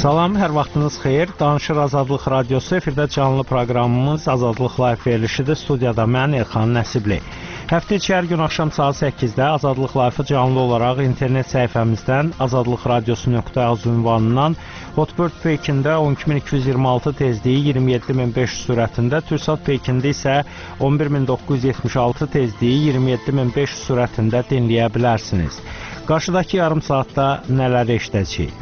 Salam, hər vaxtınız xeyir. Danışır Azadlıq Radiosu, efirdə canlı proqramımız Azadlıq Live verilişidir. Studiyada mən Elxan Nəsibli. Həftə içi hər gün axşam saat 8-də Azadlıq Live-ı canlı olaraq internet səhifəmizdən azadlıqradiosu.az ünvanından Hotbird Pekində 12226 tezliyi 27500 sürətində, Türksat Pekində isə 11976 tezliyi 27500 sürətində dinləyə bilərsiniz. Qarşıdakı yarım saatda nələr eşidəcəyik?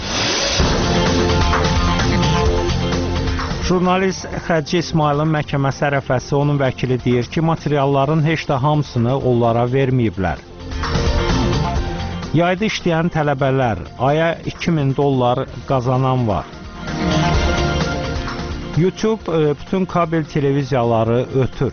Jurnalist Xədci İsmailin məhkəməsi ərəfəsi onun vəkili deyir ki, materialların heç də hamısını onlara verməyiblər. Yayda işləyən tələbələr, aya $2000 qazanan var. YouTube bütün kabel televiziyaları ötür.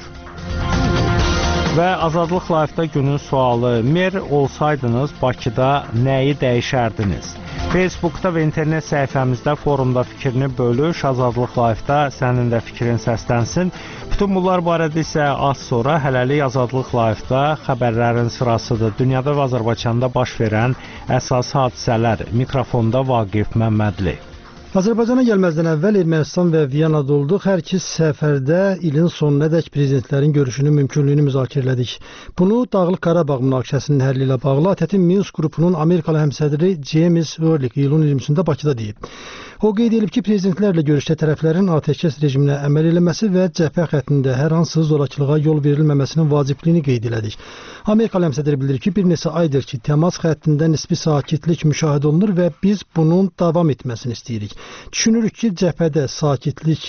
Və Azadlıq Live-da günün sualı, mer olsaydınız Bakıda nəyi dəyişərdiniz? Facebookda və internet səhifəmizdə forumda fikrini bölüş, Azadlıq Live-da sənin də fikrin səslənsin. Bütün bunlar barədə isə az sonra hələlik Azadlıq Live-da xəbərlərin sırasıdır. Dünyada və Azərbaycanda baş verən əsas hadisələr. Mikrofonda Vaqif Məmmədli. Azərbaycana gəlməzdən əvvəl Ermənistan və Viyanada olduq. Hər iki səfərdə ilin sonunadək prezidentlərin görüşünün mümkünlüyünü müzakirə elədik. Bunu Dağlıq Qarabağ münaqişəsinin həlli ilə bağlı ATƏT-in Minsk qrupunun Amerikalı həmsədri James Ehrlich iyulun 20-sində Bakıda deyib. O qeyd edib ki, prezidentlərlə görüşdə tərəflərin atəşkəs rejiminə əməl eləməsi və cəbhə xəttində hər hansı zorakılığa yol verilməməsinin vacibliyini qeyd elədik. Amerikalı həmsədri bildirir ki, bir neçə aydır ki, təmas xəttində nisbi sakitlik müşahidə olunur və biz bunun davam etməsini istəyirik. Düşünürük ki, cəbhədə sakitlik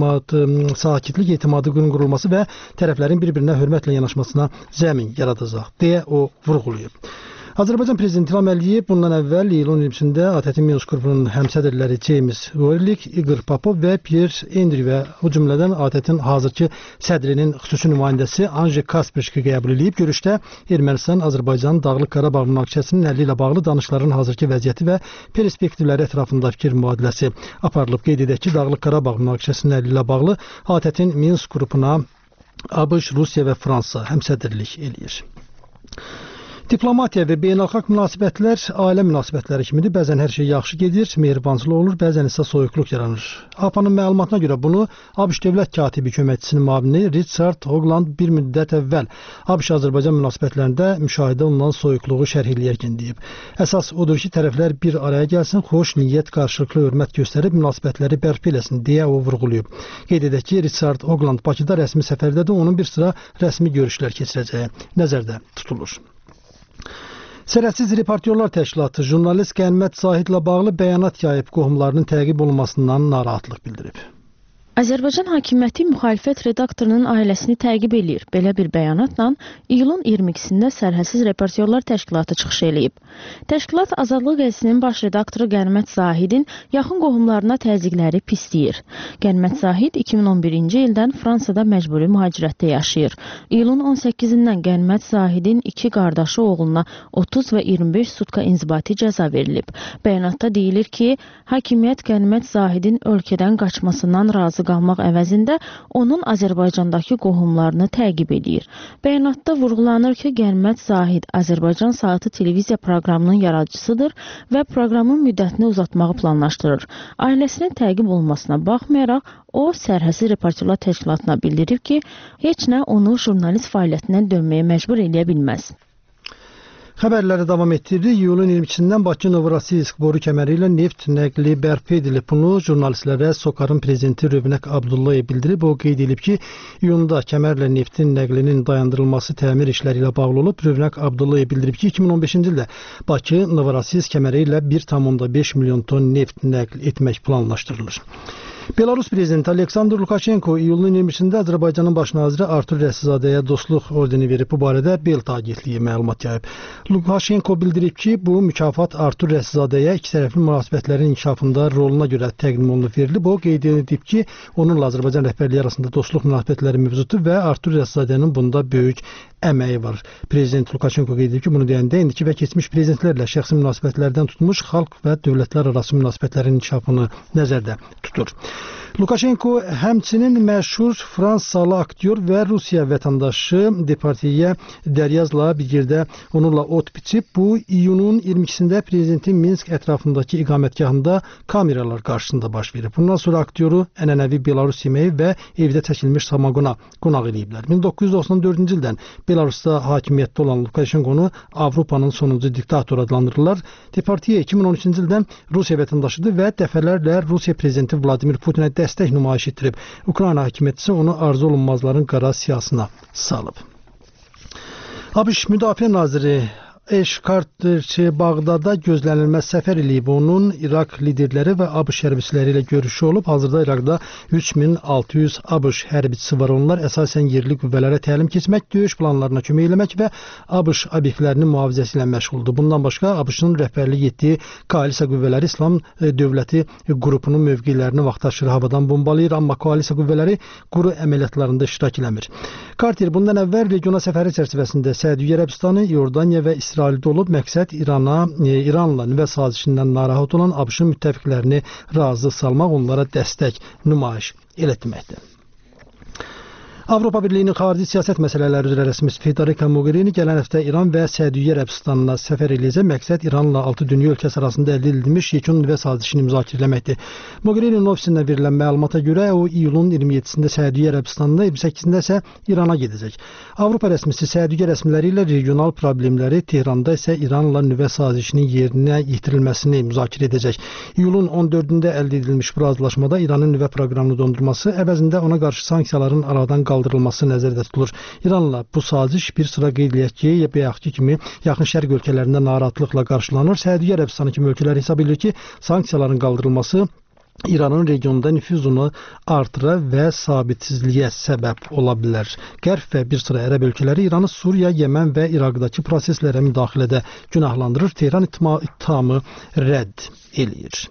etimadı qurulması və tərəflərin bir-birinə hörmətlə yanaşmasına zəmin yaradacaq, deyə o vurğulayıb. Azərbaycan Prezidenti İlham Əliyev bundan əvvəl iyulun 20-sində ATƏT-in Minsk qrupunun həmsədrləri James Ehrlich, Igor Popov və Pierre Andrew və o cümlədən ATƏT-in hazırki sədrinin xüsusi nümayəndəsi Anji Kasperski qəbul edib. Görüşdə Ermənistan, Azərbaycan, Dağlıq Qarabağ münaqişəsinin həlli ilə bağlı danışıqların hazırki vəziyyəti və perspektivləri ətrafında fikir mübadiləsi aparılıb. Qeyd edək ki, Dağlıq Qarabağ münaqişəsinin həlli ilə bağlı ATƏT-in Minsk qrupuna ABŞ, Rusiya və Fransa həmsədrlik eləyir. Diplomatiya və beynəlxalq münasibətlər ailə münasibətləri kimidir. Bəzən hər şey yaxşı gedir, mehribançılıq olur, bəzən isə soyuqluq yaranır. APA-nın məlumatına görə bunu ABŞ dövlət katibi köməkçisinin müavini Richard Hoagland bir müddət əvvəl ABŞ-Azərbaycan münasibətlərində müşahidə olunan soyuqluğu şərh eləyərkən deyib. Əsas odur ki, tərəflər bir araya gəlsin, xoş niyyət, qarşılıqlı hörmət göstərib münasibətləri bərpa eləsin, deyə o vurğulayıb. Qeyd edək ki, Richard Hoagland Bakıda rəsmi səfərdədir, onun bir sıra rəsmi görüşlər keçirəcəyi nəzərdə tutulur. Sərhədsiz Reportyorlar Təşkilatı jurnalist Qənimət Zahidlə bağlı bəyanat yayıb, qohumlarının təqib olunmasından narahatlıq bildirib. Azərbaycan hakimiyyəti müxalifət redaktorunun ailəsini təqib eləyir. Belə bir bəyanatla iyulun 22-sində Sərhədsiz Reportyorlar Təşkilatı çıxış eləyib. Təşkilat Azadlıq qəzetinin baş redaktoru Qənimət Zahidin yaxın qohumlarına təzyiqləri pisləyir. Qənimət Zahid 2011-ci ildən Fransada məcburi mühacirətdə yaşayır. İyulun 18-dən Qənimət Zahidin iki qardaşı oğluna 30 və 25 sutka inzibati cəza verilib. Bəyanatda deyilir ki, hakimiyyət Qənimət Zahidin ölkədən qaçmasından razı qalmaq əvəzində onun Azərbaycandakı qohumlarını təqib edir. Bəyanatda vurğulanır ki, Qənimət Zahid Azərbaycan Saatı televiziya proqramının yaradıcısıdır və proqramın müddətini uzatmağı planlaşdırır. Ailəsinin təqib olunmasına baxmayaraq, o Sərhədsiz Reportyorlar Təşkilatına bildirib ki, heç nə onu jurnalist fəaliyyətindən dönməyə məcbur eləyə bilməz. Xəbərləri davam etdiririk. İyulun 22-dən Bakı Novorosiysk boru kəməri ilə neft nəqli bərpa edilib. Bunu jurnalistlərə SOCAR-ın prezidenti Rövnək Abdullayev bildirib. O qeyd edib ki, iyunda kəmərlə neftin nəqlinin dayandırılması təmir işləri ilə bağlı olub. Rövnək Abdullayev bildirib ki, 2015-ci ildə Bakı Novorosiysk kəməri ilə 1,5 milyon ton neft nəql etmək planlaşdırılır. Belarus prezidenti Aleksandr Lukaşenko iyulun 20-sində Azərbaycanın baş naziri Artur Rəsizadəyə dostluq ordeni verib. Bu barədə Belta agentliyi məlumat yayıb. Lukaşenko bildirib ki, bu mükafat Artur Rəsizadəyə ikitərəfli münasibətlərin inkişafında roluna görə təqdim olunub verilib. O qeyd edib ki, onunla Azərbaycan rəhbərliyi arasında dostluq münasibətləri mövcuddur və Artur Rəsizadənin bunda böyük əməyi var. Prezident Lukashenko qeyd edib ki, bunu deyəndə indiki və keçmiş prezidentlərlə şəxsi münasibətlərdən tutmuş xalq və dövlətlər arası münasibətlərin inkişafını nəzərdə tutur. Lukashenko həmçinin məşhur Fransalı aktyor və Rusiya vətəndaşı Depardieu Deryazla bir yerdə onunla ot biçib. Bu iyunun 22-sində prezidentin Minsk ətrafındakı iqamətgahında kameralar qarşısında baş verib. Bundan sonra aktyoru ənənəvi Belarus yeməyi və evdə çəkilmiş samagona qonaq ediblər. 1994-cü ildən Belarusda hakimiyyətdə olan Lukashenkonu Avropanın sonuncu diktator adlandırırlar. Depardieu 2013-cü ildən Rusiya vətəndaşıdır və dəfələrlə Rusiya prezidenti Vladimir Putinə dəstək nümayiş etdirib. Ukrayna hakimiyyəti onu arzu olunmazların qara siyasına salıb. ABŞ Müdafiə naziri Ash Carter Bağdada gözlənilməz səfər eləyib. Onun İraq liderləri və ABŞ hərbçiləri ilə görüşü olub. Hazırda İraqda 3600 ABŞ hərbçisi var. Onlar əsasən yerli qüvvələrə təlim keçmək, döyüş planlarına kömək eləmək və ABŞ obyektlərinin mühafizəsi ilə məşğuldur. Bundan başqa ABŞ-ın rəhbərlik etdiyi koalisiya qüvvələri İslam dövləti qrupunun mövqelərini vaxtaşırı havadan bombalayır, amma koalisiya qüvvələri quru əməliyyatlarında iştirak eləmir. Carter bundan əvvəl regiona səfəri çərçivəsində Səudiyyə Ərəbistanı, Yordaniya və İsraildə olub. Məqsəd İranla nüvə sazişindən narahat olan ABŞ-ın müttəfiqlərini razı salmaq, onlara dəstək nümayiş etməkdir. Avropa Birliyinin xarici siyasət məsələləri üzrə rəsmisi Federica Mogherini gələn həftə İran və Səudiyyə Ərəbistanına səfər eləyəcək. Məqsəd İranla 6 dünya ölkəsi arasında əldə edilmiş yekun nüvə sazişini müzakirə etməkdir. Mogherinin ofisindən verilən məlumata görə o iyulun 27-sində Səudiyyə Ərəbistanına, 28-də isə İrana gedəcək. Avropa rəsmisi Səudiyyə rəsmiləri ilə regional problemləri, Tehranda isə İranla nüvə sazişinin yerinə yetirilməsini müzakirə edəcək. İyulun 14-də əldə edilmiş bu razılaşmada İranın nüvə proqramını dondurması, əvəzində ona qarşı sanksiyaların aradan qaldırılması nəzərdə tutulur. İranla bu saziş bir sıra qeyd eləyək ki, bayaqki kimi yaxın şərq ölkələrində narahatlıqla qarşılanır. Səudiyyə Ərəbistanı kimi ölkələr hesab edir ki, sanksiyaların qaldırılması İranın regionda nüfuzunu artıra və sabitsizliyə səbəb ola bilər. Qərb və bir sıra ərəb ölkələri İranı Suriya, Yəmən və İraqdakı proseslərə müdaxilədə günahlandırır. Tehran ittihamı rədd eləyir.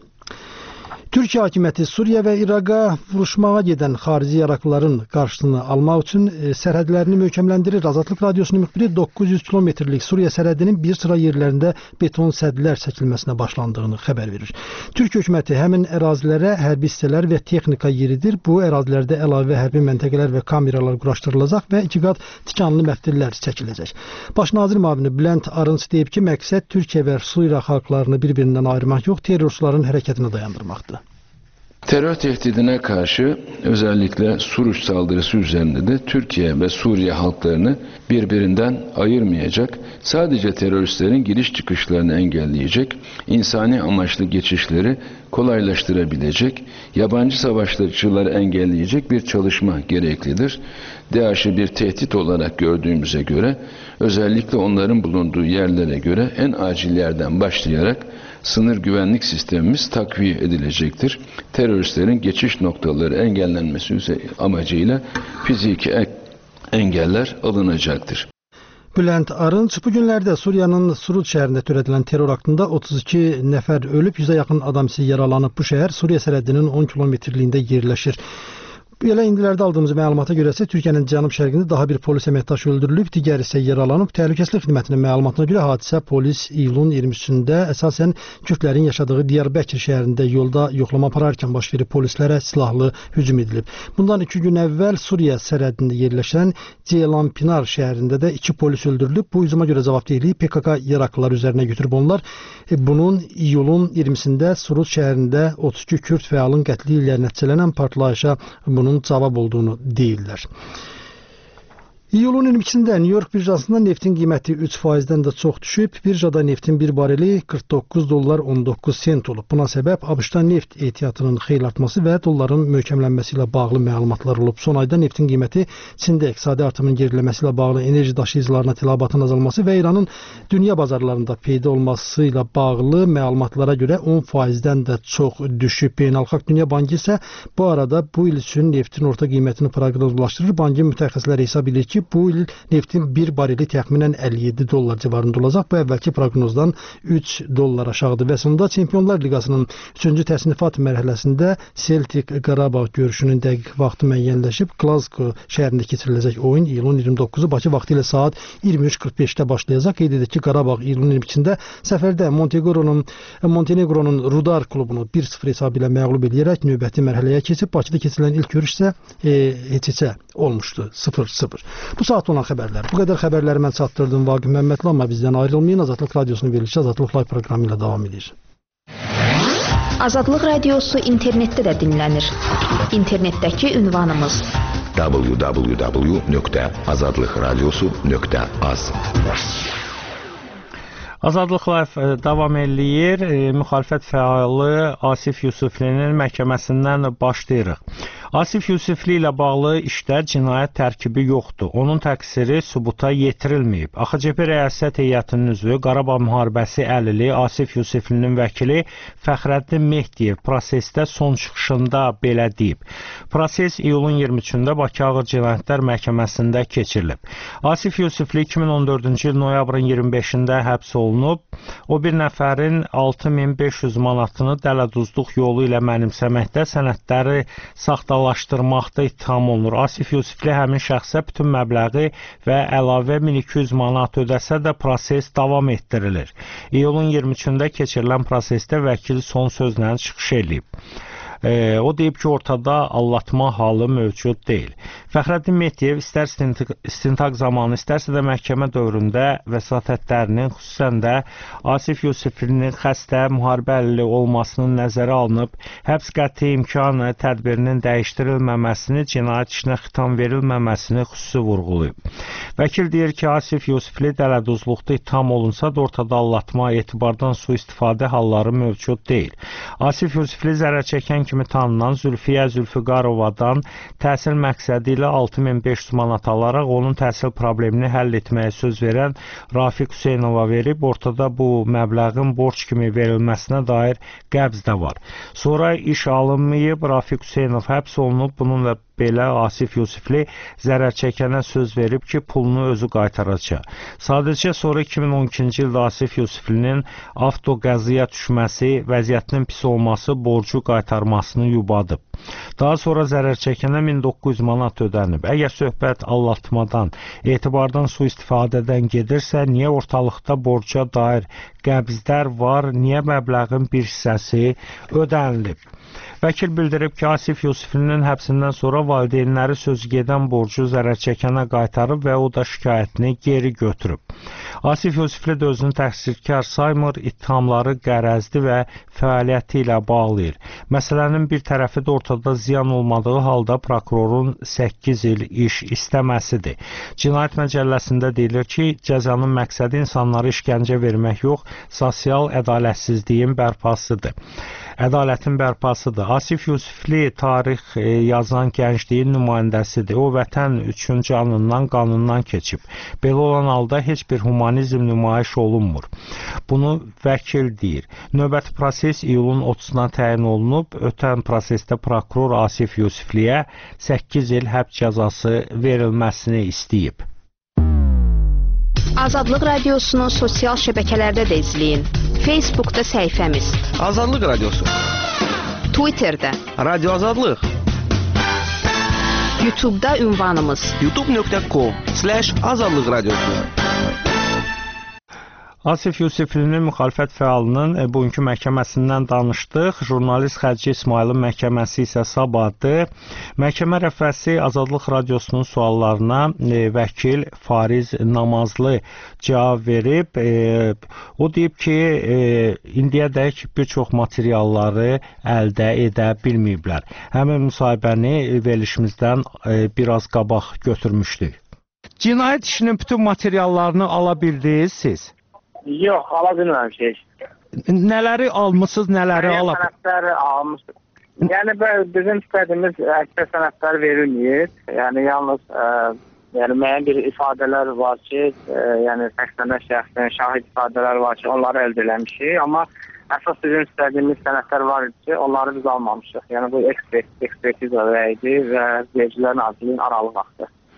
Türkiyə hakimiyyəti Suriya və İraqa vuruşmağa gedən xarici yaraqlıların qarşısını almaq üçün sərhədlərini möhkəmləndirir. Azadlıq Radiosunun müxbiri 900 kilometrlik Suriya sərhədinin bir sıra yerlərində beton sədlər çəkilməsinə başlandığını xəbər verir. Türk hökuməti həmin ərazilərə hərbi hissələr və texnika yeridir. Bu ərazilərdə əlavə hərbi məntəqələr və kameralar quraşdırılacaq və 2 qat tikanlı məftillər çəkiləcək. Baş nazir müavini Bülent Arınç deyib ki, məqsəd Türkiyə və Suriya xalqlarını bir-birindən ayırmaq yox, terrorçuların hərəkətini dayandırmaqdır. Terör tehdidine karşı özellikle Suruç saldırısı üzerinde de Türkiye ve Suriye halklarını birbirinden ayırmayacak, sadece teröristlerin giriş çıkışlarını engelleyecek, insani amaçlı geçişleri kolaylaştırabilecek, yabancı savaşçıları engelleyecek bir çalışma gereklidir. DAEŞ'i bir tehdit olarak gördüğümüze göre, özellikle onların bulunduğu yerlere göre en acil yerden başlayarak sınır güvenlik sistemimiz takviye edilecektir. Teröristlerin geçiş noktaları engellenmesi amacıyla fiziki engeller alınacaktır. Bülent Arınç bu günlərdə Suriyanın Suruç şəhərində törədilən terror aktında 32 nəfər ölüb, 100-ə yaxın adam isə yaralanıb. Bu şəhər Suriya sərhədinin 10 kilometrliyində yerləşir. Belə indilərdə aldığımız məlumata görə isə Türkiyənin cənub-şərqində daha bir polis əməkdaşı öldürülüb, digəri isə yaralanıb. Təhlükəsizlik xidmətinin məlumatına görə hadisə polis iyulun 23-də əsasən Kürdlərin yaşadığı Diyarbəkir şəhərində yolda yoxlama apararkən baş verib, polislərə silahlı hücum edilib. Bundan 2 gün əvvəl Suriya sərhədində yerləşən Ceylanpinar şəhərində də 2 polis öldürülüb. Bu hücuma görə cavabdehliyi PKK yaraqlılar üzərinə götürüb onlar. Bunun iyulun 20-sində Suruç şəhərində 32 Kürd fəalın qətli ilə nəticələnən partlayışa bunun cavab olduğunu deyirlər. İyulun 22-sində New York birjasında neftin qiyməti 3%-dən də çox düşüb. Birjada neftin bir bareli $49.19 olub. Buna səbəb ABŞ-da neft ehtiyatının xeyli artması və dolların möhkəmlənməsi ilə bağlı məlumatlar olub. Son ayda neftin qiyməti Çində iqtisadi artımın geriləməsi ilə bağlı enerji daşıyıcılarına tələbatın azalması və İranın dünya bazarlarında peyda olması ilə bağlı məlumatlara görə 10%-dən də çox düşüb. Beynəlxalq Dünya Bankı isə bu arada bu il üçün neftin orta qiymətini proqnozlaşdırır. Bankın mütəxəssisləri hesab edir ki, ki, bu il neftin bir bareli təxminən 57 dollar civarında olacaq. Bu əvvəlki proqnozdan 3 dollar aşağıdır və sonunda Çempionlar Liqasının 3-cü təsnifat mərhələsində Celtic Qarabağ görüşünün dəqiq vaxtı müəyyənləşib. Glasgow şəhərində keçiriləcək oyun iyulun 29-u Bakı vaxtı ilə saat 23:45-də başlayacaq. Qeyd edək ki, Qarabağ iyulun 22-də səfərdə Montenegronun Rudar klubunu 1-0 hesabı ilə məğlub edərək növbəti mərhələyə keçib. Bakıda keçirilən ilk görüş isə heç-heçə olmuşdu, 0-0. Bu saat olan xəbərlər. Bu qədər xəbərləri mən çatdırdım. Vaqif Məmmədli, amma bizdən ayrılmayın. Azadlıq Radiosunun verilişi Azadlıq Live proqramı ilə davam edir. Azadlıq Radiosu internetdə də dinlənir. İnternetdəki ünvanımız www.azadlıqradiosu.az. Azadlıq Live davam eləyir. Müxalifət fəalı Asif Yusiflinin məhkəməsindən başlayırıq. Asif Yusifli ilə bağlı işdə cinayət tərkibi yoxdur. Onun təqsiri sübuta yetirilməyib. AXCP Rəyasət Heyətinin üzvü Qarabağ müharibəsi əlili Asif Yusiflinin vəkili Fəxrəddin Mehdiyev prosesdə son çıxışında belə deyib. Proses iyulun 23-də Bakı Ağır Cinayətlər Məhkəməsində keçirilib. Asif Yusifli 2014-cü il noyabrın 25-də həbs olunub. O bir nəfərin 6500 manatını dələduzluq yolu ilə mənimsəməkdə, sənədləri saxtalaşdırmaqda ittiham olunur. Asif Yusifli həmin şəxsə bütün məbləği və əlavə 1200 manat ödəsə də proses davam etdirilir. İyulun 23-də keçirilən prosesdə vəkil son sözlə çıxış edib. O deyib ki, ortada allatma halı mövcud deyil. Fəxrəddin Mehdiyev istər istintaq zamanı, istərsə də məhkəmə dövründə vəsatətlərinin, xüsusən də Asif Yusiflinin xəstə, müharibə əlili olmasının nəzərə alınıb, həbs qəti imkanı tədbirinin dəyişdirilməməsini, cinayət işinə xitam verilməməsini xüsusi vurğulayıb. Vəkil deyir ki, Asif Yusifli dələduzluqda ittiham olunsa da ortada allatma, etibardan sui-istifadə halları mövcud deyil. Asif Yusifli zərər çəkən kimi tanınan Zülfiyə Zülfüqarovadan təhsil məqsədi ilə 6500 manat alaraq onun təhsil problemini həll etməyə söz verən Rafiq Hüseynova verib, ortada bu məbləğin borc kimi verilməsinə dair qəbz də var. Sonra iş alınmayıb, Rafiq Hüseynov həbs olunub, bununla belə Asif Yusifli zərər çəkənə söz verib ki, pulunu özü qaytaracaq. Sadəcə sonra 2012-ci ildə Asif Yusiflinin avtoqəziyə düşməsi, vəziyyətinin pis olması borcu qaytarmasını yubadıb. Daha sonra zərər çəkənə 1900 manat ödənib. Əgər söhbət allatmadan, etibardan sui-istifadədən gedirsə, niyə ortalıqda borca dair qəbzlər var, niyə məbləğin bir hissəsi ödənilib? Vəkil bildirib ki, Asif Yusiflinin həbsindən sonra valideynləri sözü gedən borcu zərər çəkənə qaytarıb və o da şikayətini geri götürüb. Asif Yusifli də özünü təqsirkar saymır, ittihamları qərəzli və fəaliyyəti ilə bağlayır. Məsələnin bir tərəfi də ortada ziyan olmadığı halda prokurorun 8 il iş istəməsidir. Cinayət Məcəlləsində deyilir ki, cəzanın məqsədi insanlara işgəncə vermək yox, sosial ədalətsizliyin bərpasıdır. Ədalətin bərpasıdır. Asif Yusifli tarix yazan gəncliyin nümayəndəsidir. O, vətən üçün canından, qanından keçib. Belə olan halda heç bir humanizm nümayiş olunmur. Bunu vəkil deyir. Növbəti proses iyulun 30-dan təyin olunub. Ötən prosesdə prokuror Asif Yusifliyə 8 il həbs cəzası verilməsini istəyib. Azadlıq Radiosunu sosial şəbəkələrdə də izləyin. Facebookda səhifəmiz Azadlıq Radiosu, Twitterdə Radio Azadlıq, YouTube'da ünvanımız youtube.com/Azadlıq Radiosu. Asif Yusiflinin müxalifət fəalının bugünkü məhkəməsindən danışdıq. Jurnalist Xərci İsmailin məhkəməsi isə sabahdır. Məhkəmə rəfəsi Azadlıq Radiosunun suallarına vəkil Fariz Namazlı cavab verib. O deyib ki, indiyədək bir çox materialları əldə edə bilməyiblər. Həmin müsahibəni verilişimizdən biraz qabaq götürmüşdük. Cinayət işinin bütün materiallarını ala bildiniz siz? Yox, ala bilməmişik. Nələri almışsınız, nələri ala bilmişsiniz? Sənədləri almışıq. Yəni, bizim istədiyimiz əksər sənədlər verilməyir. Yəni, yalnız müəyyən bir ifadələr var ki, yəni səslənən şəxsin şahid ifadələr var ki, onları əldə eləmişik. Amma əsas bizim istədiyimiz sənədlər var ki, onları biz almamışıq. Yəni, bu ekspertiza rəyidir və Vergilər Nazirliyinin aralı vaxtı.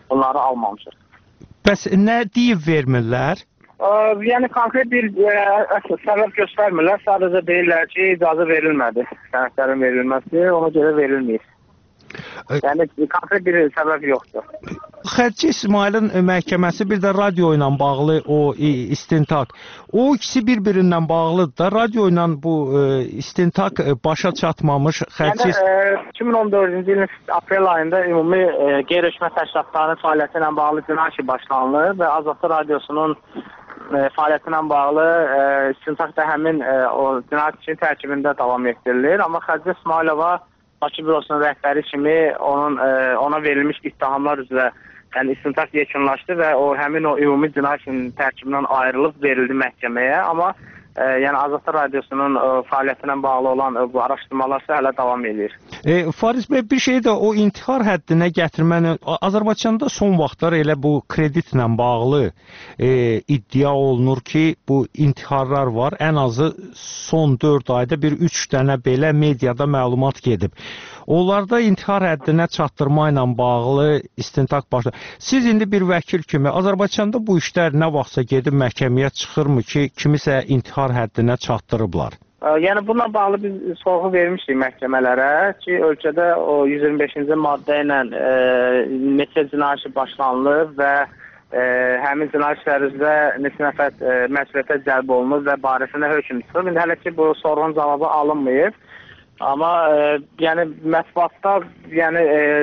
bunları almamışıq. Bəs nə deyib vermirlər? Yəni konkret bir səbəb göstərmirlər. Sadəcə deyirlər ki, icazə verilmədi. Sənədlərin verilməsi, ona görə verilməyir. Yəni konkret bir səbəb yoxdur. Xərci İsmailin məhkəməsi, bir də radio ilə bağlı o istintaq. O ikisi bir-birindən bağlıdır da. Radio ilə bu istintaq başa çatmamış Xərci. Yəni 2014-cü ilin aprel ayında ümumi qeyri-hökumət təşkilatlarının fəaliyyəti ilə bağlı cinayət işi başlanılır və Azadlıq Radiosunun fəaliyyəti ilə bağlı istintaq da həmin o cinayət işinin tərkibində davam etdirilir. Amma Xərci İsmailova Bakı Bürosunun rəhbəri kimi ona verilmiş ittihamlar üzrə yəni istintaq yekunlaşdı və o həmin o ümumi cinayət işinin tərkibindən ayrılıb verildi məhkəməyə. Amma yəni Azadlıq Radiosunun fəaliyyəti ilə bağlı olan bu araşdırmalar isə hələ davam edir. Fariz bəy, bir şey də o intihar həddinə gətirməni, Azərbaycanda son vaxtlar elə bu kreditlə bağlı iddia olunur ki, bu intiharlar var. Ən azı son 4 ayda bir 3 dənə belə mediada məlumat gedib. Onlarda intihar həddinə çatdırma ilə bağlı istintaq başlanır. Siz indi bir vəkil kimi Azərbaycanda bu işlər nə vaxtsa gedib məhkəməyə çıxırmı ki, kimisə intihar həddinə çatdırıblar? Yəni bununla bağlı biz sorğu vermişdik məhkəmələrə ki, ölkədə o 125-ci maddə ilə neçə cinayət işi başlanılır və həmin cinayət işləri üzrə neçə nəfər məsuliyyətə cəlb olunur və barəsində hökm çıxır. İndi hələ ki bu sorğunun cavabı alınmayıb. Amma yəni mətbuatda yəni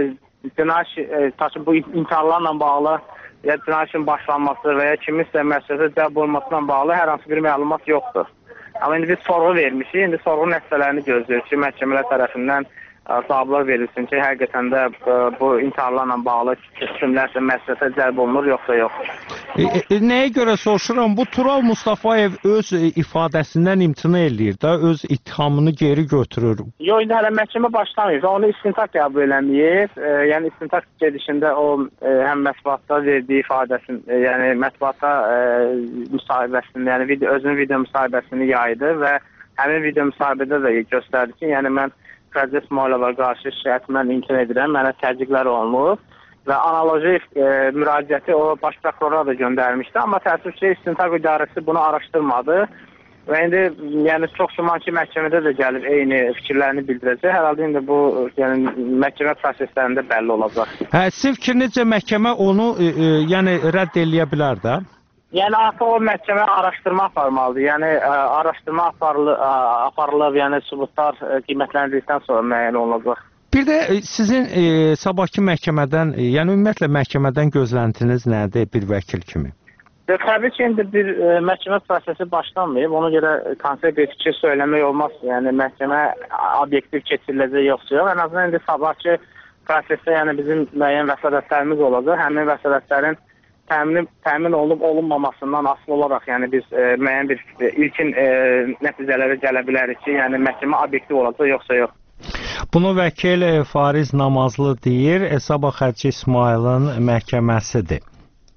cinayət bu intiharlarla bağlı ya cinayət işin başlanması və ya kiminsə məsuliyyətə cəlb olunmasına bağlı hər hansı bir məlumat yoxdur. Amma indi biz sorğu vermişik, indi sorğu nəticələrini gözləyirik ki, məhkəmələr tərəfindən cavablar verilsin ki, həqiqətən də bu intiharlarla bağlı kimlərsə məsuliyyətə cəlb olunur, yoxsa yox. Nəyə görə soruşuram? Bu Tural Mustafayev öz ifadəsindən imtina eləyir də, öz ittihamını geri götürür. Yox, indi hələ məhkəmə başlamayıb. Onu istintaq qəbul eləməyib. Yəni istintaq gedişində o həm mətbuatda verdiyi ifadəsini, yəni mətbuatda müsahibəsini, yəni özünün video müsahibəsini yaydı və həmin video müsahibədə də göstərdi ki, yəni mən Xərci İsmailova qarşı şikayətimdən imtina edirəm, mənə təzyiqlər olunub və analoji müraciəti o baş prokurora da göndərmişdi, amma təəssüf ki, istintaq idarəsi bunu araşdırmadı və indi yəni çox güman ki, məhkəmədə də gəlib eyni fikirlərini bildirəcək. Hər halda indi bu yəni məhkəmə proseslərində bəlli olacaq. Sizin fikrinizcə məhkəmə onu yəni rədd eləyə bilər də? Yəni artıq o məhkəmə araşdırma aparmalıdır. Yəni araşdırma aparılıb, yəni sübutlar qiymətləndirdikdən sonra müəyyən olunacaq. Bir də sizin sabahki məhkəmədən, yəni ümumiyyətlə məhkəmədən gözləntiniz nədir bir vəkil kimi? Təbii ki, indi bir məhkəmə prosesi başlanmayıb. Ona görə konkret bir fikir söyləmək olmaz. Yəni məhkəmə obyektiv keçiriləcək yoxsa yox. Ən azından indi sabahki prosesdə yəni bizim müəyyən vəsatətlərimiz olacaq. Həmin vəsatətlərin təmin olunub olunmamasından asılı olaraq yəni biz müəyyən bir ilkin nəticələrə gələ bilərik ki, yəni məhkəmə obyektiv olacaq yoxsa yox. Bunu vəkil Fariz Namazlı deyir, Sabah Xərci İsmailin məhkəməsidir.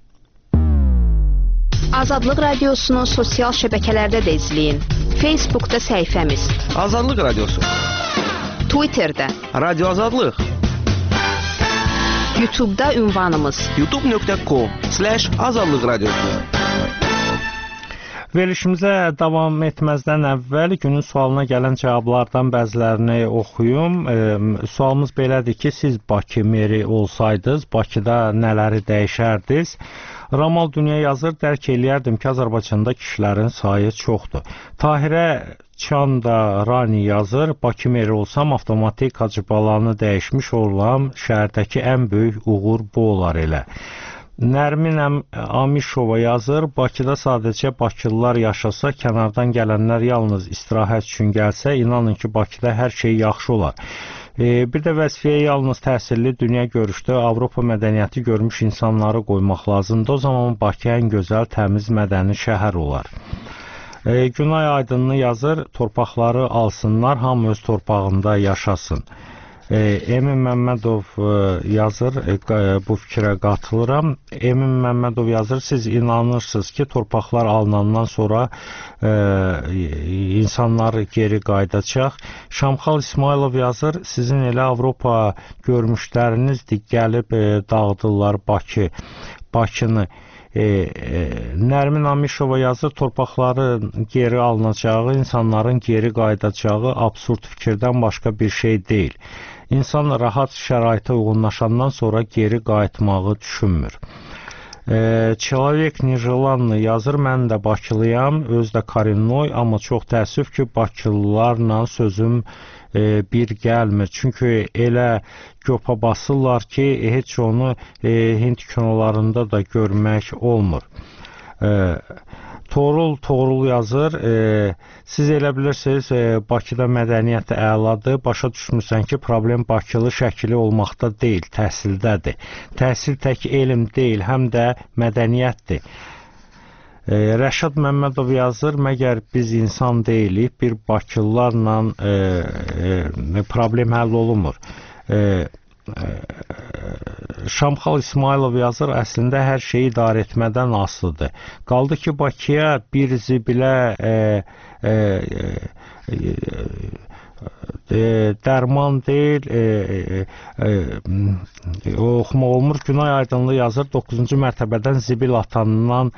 Azadlıq Radiosunu sosial şəbəkələrdə də izləyin. Facebookda səhifəmiz Azadlıq Radiosu, Twitterdə Radio Azadlıq, YouTube'da ünvanımız youtube.com/Azadlıq Radiosu. Verilişimizə davam etməzdən əvvəl günün sualına gələn cavablardan bəzilərini oxuyum. Sualımız belədir ki, siz Bakı meri olsaydınız, Bakıda nələri dəyişərdiniz? Ramal Dünya yazır, dərk eləyərdim ki, Azərbaycanda kişilərin sayı çoxdur. Tahirə Çanda Rani yazır, Bakı meri olsam avtomatik Hacıbalanı dəyişmiş olam, şəhərdəki ən böyük uğur bu olar elə. Nərmin Amişova yazır, Bakıda sadəcə bakılılar yaşasa, kənardan gələnlər yalnız istirahət üçün gəlsə, inanın ki, Bakıda hər şey yaxşı olar. Bir də vəzifəyə yalnız təhsilli, dünya görüşdə Avropa mədəniyyəti görmüş insanları qoymaq lazımdır. O zaman Bakı ən gözəl, təmiz, mədəni şəhər olar. Günay Aydınlı yazır, torpaqları alsınlar, hamı öz torpağında yaşasın. Emin Məmmədov yazır, bu fikrə qatılıram. Emin Məmmədov yazır, siz inanırsınız ki, torpaqlar alınandan sonra insanlar geri qayıdacaq. Şamxal İsmailov yazır, sizin elə Avropa görmüşlərinizdir, gəlib dağıdırlar Bakını. Nərmin Amişova yazır, torpaqların geri alınacağı, insanların geri qayıdacağı absurd fikirdən başqa bir şey deyil. İnsan rahat şəraitə uyğunlaşandan sonra geri qayıtmağı düşünmür. Человек Nijelanlı yazır, mən də Bakılıyam, özdə Karinnoy, amma çox təəssüf ki, Bakılılarla sözüm bir gəlmir. Çünki elə göpa basırlar ki, heç onu Hind kinolarında da görmək olmur. Toğrul yazır, siz elə bilirsiniz, Bakıda mədəniyyət əladır, başa düşmürsən ki, problem Bakılı şəkili olmaqda deyil, təhsildədir. Təhsil tək elm deyil, həm də mədəniyyətdir. Rəşad Məmmədov yazır, məgər biz insan deyilik, bir Bakılılarla problem həll olunmur. Şamxal İsmailov yazır, əslində hər şeyi idarə etmədən asılıdır. Qaldı ki, Bakıya bir zibilə dərman deyil, oxumaq olmur. Günay Aydınlı yazır, 9-cu mərtəbədən zibil atandan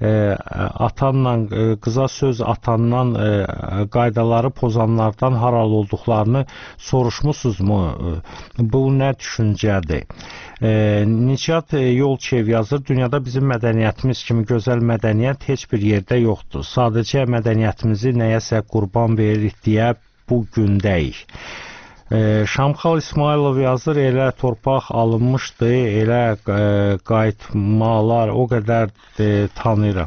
qıza söz atandan qaydaları pozanlardan haral olduqlarını soruşmusunuzmu? Bu nə düşüncədir? Nicat Yolçev yazır, dünyada bizim mədəniyyətimiz kimi gözəl mədəniyyət heç bir yerdə yoxdur. Sadəcə mədəniyyətimizi nəyəsə qurban veririk deyə bu gündəyik. Şamxal İsmailov yazır, elə torpaq alınmışdı, elə qayıtmalar o qədər tanıyıram.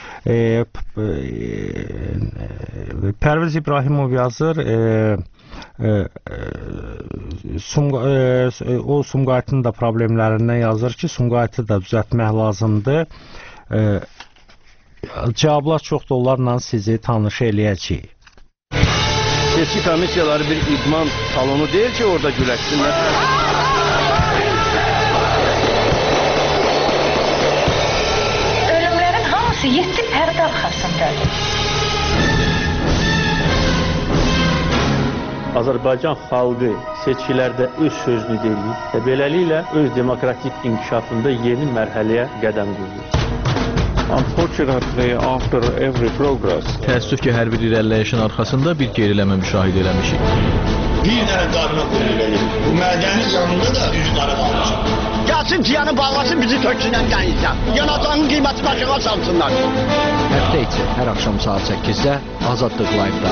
Pərviz İbrahimov yazır, o Sumqayıtın da problemlərindən yazır ki, Sumqayıtı da düzəltmək lazımdır. Cavablar çoxdur, onlarla sizi tanış eləyəcəyik. Seçki komissiyaları bir idman salonu deyil ki, orada güləşsinlər. Ölümlərin hamısı 7 pərdə arxasındadır. Azərbaycan xalqı seçkilərdə öz sözünü deyir və beləliklə öz demokratik inkişafında yeni mərhələyə qədəm qoyur. Unfortunately, after every progress, təəssüf ki, hər bir irəliləyişin arxasında bir geriləmə müşahidə eləmişik. Bir dənə qarına qoyulur. Bu mədəni yanında da düz qara qalmışıq. Gəlsin piyanı bağlasın, bizi töksünən qəyinsə. Yanacağın qiyməti başına salsınlar. Həftə içi, hər axşam saat 8-də Azadlıq Live-da.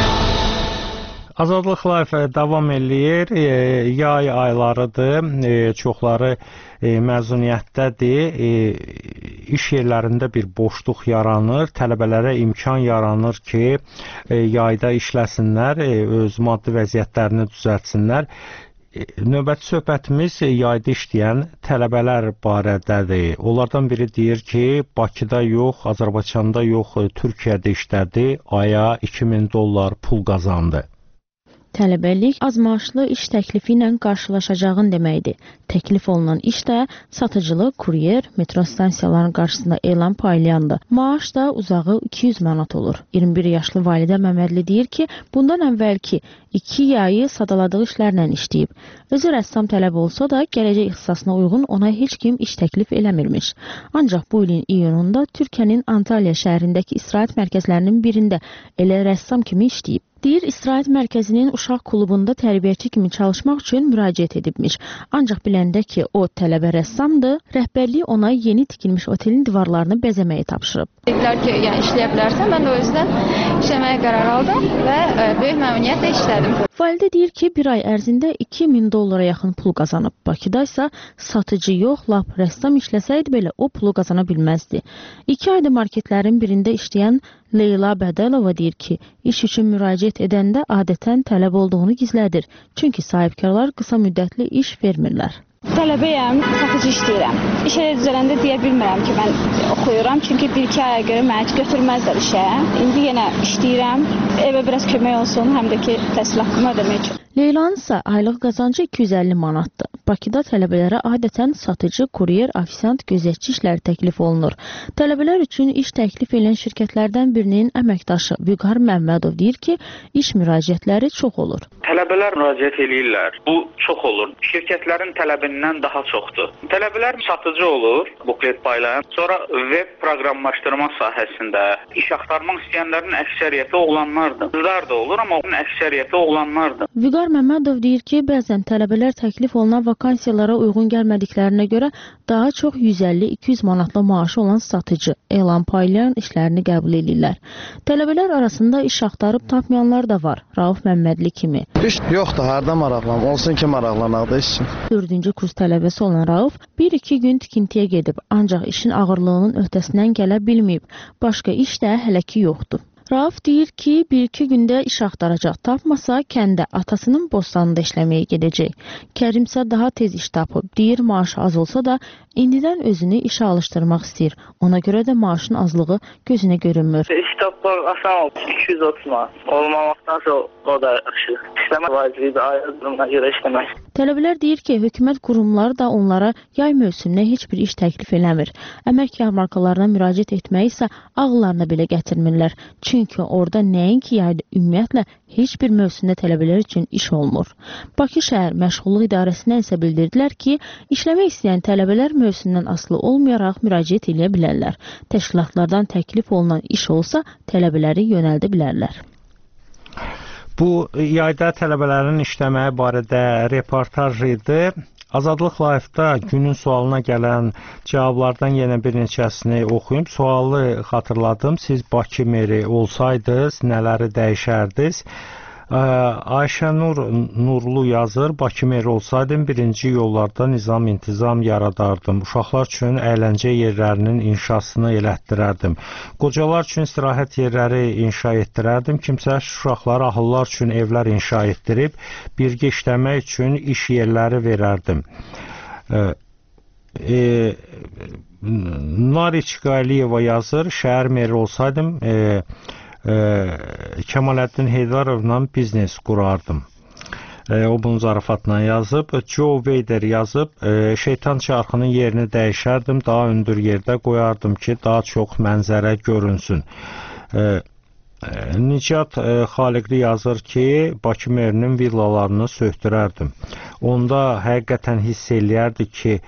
Azadlıq Live davam eləyir. Yay aylarıdır. Çoxları məzuniyyətdədir. İş yerlərində bir boşluq yaranır. Tələbələrə imkan yaranır ki, yayda işləsinlər, öz maddi vəziyyətlərini düzəltsinlər. Növbəti söhbətimiz yayda işləyən tələbələr barədədir. Onlardan biri deyir ki, Bakıda yox, Azərbaycanda yox, Türkiyədə işlədi, aya $2000 pul qazandı. Tələbəlik az maaşlı iş təklifi ilə qarşılaşacağın deməkdir. Təklif olunan iş də satıcılıq, kuryer, metro stansiyalarının qarşısında elan paylayandır. Maaş da uzağı 200 manat olur. 21 yaşlı Validə Məmmədli deyir ki, bundan əvvəlki 2 yayı sadaladığı işlərlə işləyib. Özü rəssam tələb olsa da, gələcək ixtisasına uyğun ona heç kim iş təklif eləmirmiş. Ancaq bu ilin iyununda Türkiyənin Antalya şəhərindəki istirahət mərkəzlərinin birində elə rəssam kimi işləyib. Deyir, istirahət mərkəzinin uşaq klubunda tərbiyəçi kimi çalışmaq üçün müraciət edibmiş. Ancaq biləndə ki, o tələbə rəssamdır, rəhbərlik ona yeni tikilmiş otelin divarlarını bəzəməyi tapşırıb. Dedilər ki, yəni işləyə bilərsən, mən də o yüzdən işləməyə qərar aldım və böyük məmnuniyyətlə işlədim. Validə deyir ki, bir ay ərzində $2000 yaxın pul qazanıb. Bakıda isə satıcı yox, lap rəssam işləsəydi belə o pulu qazana bilməzdi. 2 ayda marketlərin birində işləyən Leyla Bədəlova deyir ki, iş üçün müraciət edəndə adətən tələb olduğunu gizlədir. Çünki sahibkarlar qısa müddətli iş vermirlər. Tələbəyəm, satıcı işləyirəm. İşə düzələndə deyə bilmirəm ki, mən oxuyuram. Çünki 1-2 aya görə məni götürməzlər işə. İndi yenə işləyirəm. Evə biraz kömək olsun, həm də ki, təhsil haqqımı ödəmək üçün. Leylanın isə aylıq qazancı 250 manatdır. Bakıda tələbələrə adətən satıcı, kuryer, ofisiant, gözətçi işləri təklif olunur. Tələbələr üçün iş təklif edən şirkətlərdən birinin əməkdaşı Vüqar Məmmədov deyir ki, iş müraciətləri çox olur. Tələbələr müraciət edirlər. Bu çox olur. Şirkətlərin tələbindən daha çoxdur. Tələbələr satıcı olur, buklet paylayan. Sonra web proqramlaşdırma sahəsində iş axtarmaq istəyənlərin əksəriyyəti oğlanlardır. Qızlar da olur, amma onun əksəriyyəti oğlanlardır. Vüqar Məmmədov deyir ki, bəzən tələbələr təklif olunan vakansiyalara uyğun gəlmədiklərinə görə daha çox 150-200 manatlı maaşı olan satıcı, elan paylayan işlərini qəbul edirlər. Tələbələr arasında iş axtarıb tapmayanlar da var. Rauf Məmmədli kimi. İş yoxdur, harda maraqlan, olsun ki maraqlanaq da iş üçün. 4-cü kurs tələbəsi olan Rauf 1-2 gün tikintiyə gedib, ancaq işin ağırlığının öhdəsindən gələ bilməyib. Başqa iş də hələ ki yoxdur. Rauf deyir ki, 1-2 gündə iş axtaracaq, tapmasa kəndə atasının bostanında işləməyə gedəcək. Kərim isə daha tez iş tapıb, deyir maaş az olsa da indidən özünü işə alışdırmaq istəyir. Ona görə də maaşın azlığı gözünə görünmür. İş tapmaq asan oldu, 230 manat. Olmamaktansa o da yaxşı. İşləmək vacibdir, ayrı durumuna görə işləmək. Tələbələr deyir ki, hökumət qurumları da onlara yay mövsümünə heç bir iş təklif eləmir. Əmək yarmarkalarına müraciət etməyi isə ağıllarına belə gətirmirlər. Çünki orada nəinki yayda ümumiyyətlə heç bir mövsümdə tələbələr üçün iş olmur. Bakı şəhər məşğulluq idarəsindən isə bildirdilər ki, işləmək istəyən tələbələr mövsümdən asılı olmayaraq müraciət edə bilərlər. Təşkilatlardan təklif olunan iş olsa, tələbələri yönəldə bilərlər. Bu yayda tələbələrin işləməyi barədə reportaj idi. Azadlıq Live-da günün sualına gələn cavablardan yenə bir neçəsini oxuyum. Sualı xatırladım. Siz Bakı meri olsaydınız, nələri dəyişərdiniz? Ayşənur Nurlu yazır, Bakı meri olsaydım birinci yollarda nizam-intizam yaradardım. Uşaqlar üçün əyləncə yerlərinin inşasını elətdirərdim. Qocalar üçün istirahət yerləri inşa etdirərdim. Kimsə uşaqlara, ahıllar üçün evlər inşa etdirib, birgə işləmək üçün iş yerləri verərdim. Nariçqa Əliyeva yazır, şəhər meri olsaydım, Kəmaləddin Heydarovla biznes qurardım. O bunu zarafatla yazıb. Joe Vader yazıb, şeytan çarxının yerini dəyişərdim, daha hündür yerdə qoyardım ki, daha çox mənzərə görünsün. Nicat Xaliqli yazır ki, Bakı merinin villalarını söhtürərdim. Onda həqiqətən hiss eləyərdi ki,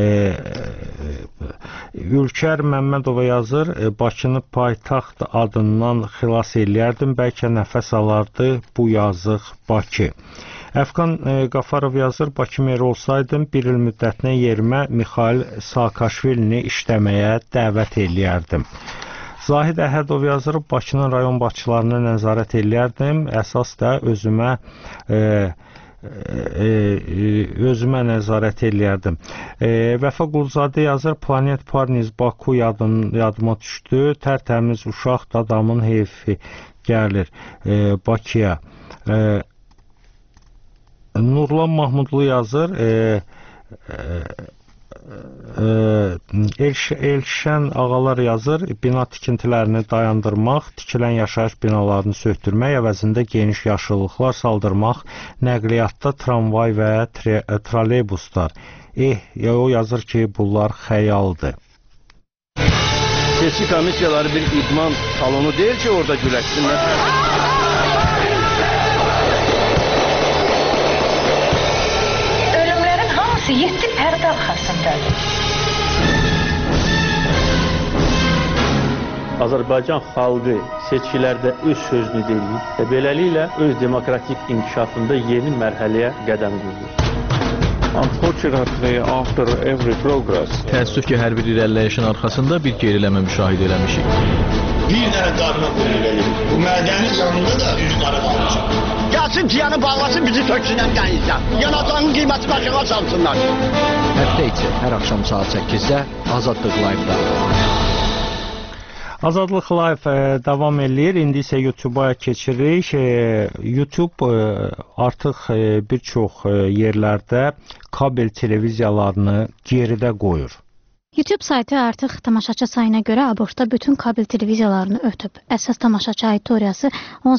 Ülkər Məmmədova yazır, Bakını paytaxt adından xilas eləyərdim, bəlkə nəfəs alardı bu yazıq Bakı. Əfqan Qafarov yazır, Bakı meri olsaydım, bir il müddətinə yerimə Mixail Saakashvilini işləməyə dəvət eləyərdim. Zahid Əhədov yazır, Bakının rayon başçılarını nəzarət eləyərdim, əsas da özümə nəzarət eləyərdim. Vəfa Quluzadə yazır, Planet Parniz Baku yadıma düşdü, tərtəmiz uşaq da adamın heyfi gəlir Bakıya. Nurlan Mahmudlu yazır, Elşən ağalar yazır, bina tikintilərini dayandırmaq, tikilən yaşayış binalarını söhtürmək, əvəzində geniş yaşıllıqlar saldırmaq, nəqliyyatda tramvay və trolleybuslar. O yazır ki, bunlar xəyaldır. Seçki komissiyaları bir idman salonu deyil ki, orada güləşsinlər. Ölümlərin hamısı 7 pərdə arxasındadır. Azərbaycan xalqı seçkilərdə öz sözünü deyir və beləliklə öz demokratik inkişafında yeni mərhələyə qədəm qoyur. Unfortunately, after every progress, təəssüf ki, hər bir irəliləyişin arxasında bir geriləmə müşahidə eləmişik. Bir dənə qarına qoyulur. Bu mədəni canında da üç qarı qalmışıq. Gəlsin tiyanı bağlasın, bizi töksünən dənizdən. Yanacağın qiyməti aşağı salsınlar. Həftə içi hər axşam saat 8-də Azadlıq Live-da. Azadlıq Live davam eləyir. İndi isə YouTube-a keçirik. YouTube artıq bir çox yerlərdə kabel televiziyalarını geridə qoyur. YouTube saytı artıq tamaşaçı sayına görə ABŞ-da bütün kabel televiziyalarını ötüb. Əsas tamaşaçı auditoriyası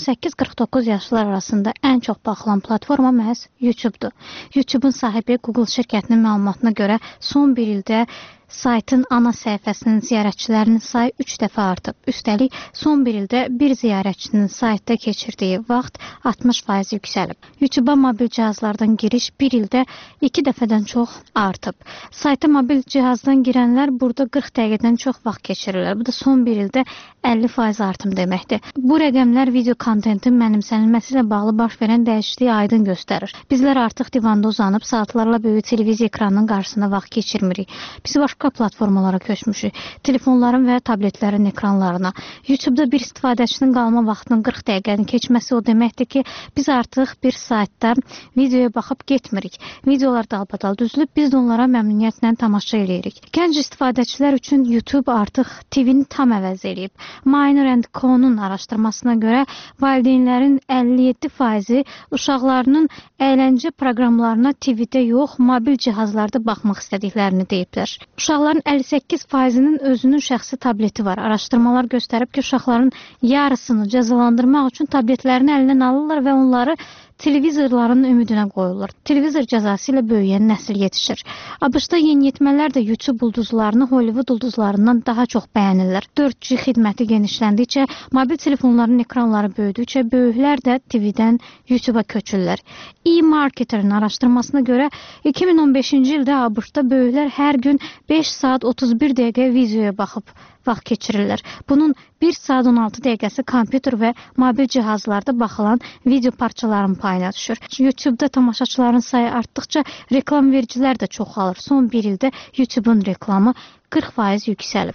18-49 yaşlılar arasında ən çox baxılan platforma məhz YouTube-dur. YouTube-un sahibi Google şirkətinin məlumatına görə son bir ildə saytın ana səhifəsinin ziyarətçilərinin sayı 3 dəfə artıb. Üstəlik, son bir ildə bir ziyarətçinin saytda keçirdiyi vaxt 60% yüksəlib. YouTube-a mobil cihazlardan giriş bir ildə 2 dəfədən çox artıb. Sayta mobil cihazdan girənlər burada 40 dəqiqədən çox vaxt keçirirlər. Bu da son bir ildə 50% artım deməkdir. Bu rəqəmlər video kontentin mənimsənilməsi ilə bağlı baş verən dəyişikliyi aydın göstərir. Bizlər artıq divanda uzanıb saatlarla böyük televiziya ekranının qarşısında vaxt keçirmirik. Biz başqa platformalara köçmüşük. Telefonların və tabletlərin ekranlarına. YouTube-da bir istifadəçinin qalma vaxtının 40 dəqiqənin keçməsi o deməkdir ki, biz artıq bir saytda videoya baxıb getmirik. Videolar dalbadal düzülüb, biz də onlara məmnuniyyətlə tamaşa edirik. Gənc istifadəçilər üçün YouTube artıq TV-ni tam əvəz edib. Minor & Co-nun araşdırmasına görə valideynlərin 57%-i uşaqlarının əyləncə proqramlarına TV-də yox, mobil cihazlarda baxmaq istədiklərini deyiblər. Uşaqların 58%-nin özünün şəxsi tableti var. Araşdırmalar göstərib ki, uşaqların yarısını cəzalandırmaq üçün tabletlərini əlindən alırlar və onları televizorların ümidinə qoyulur. Televizor cəzası ilə böyüyən nəsil yetişir. ABŞ-da yeniyetmələr də YouTube ulduzlarını Hollywood ulduzlarından daha çox bəyənirlər. 4G xidməti genişləndikcə, mobil telefonların ekranları böyüdükcə, böyüklər də TV-dən YouTube-a köçürlər. E-Marketer'ın araşdırmasına görə 2015-ci ildə ABŞ-da böyüklər hər gün 5 saat 31 dəqiqə videoya baxıb vaxt keçirirlər. Bunun 1 saat 16 dəqiqəsi kompüter və mobil cihazlarda baxılan video parçaların payına düşür. YouTube-da tamaşaçıların sayı artdıqca reklam vericilər də çoxalır. Son bir ildə YouTube-un reklamı 40% yüksəlib.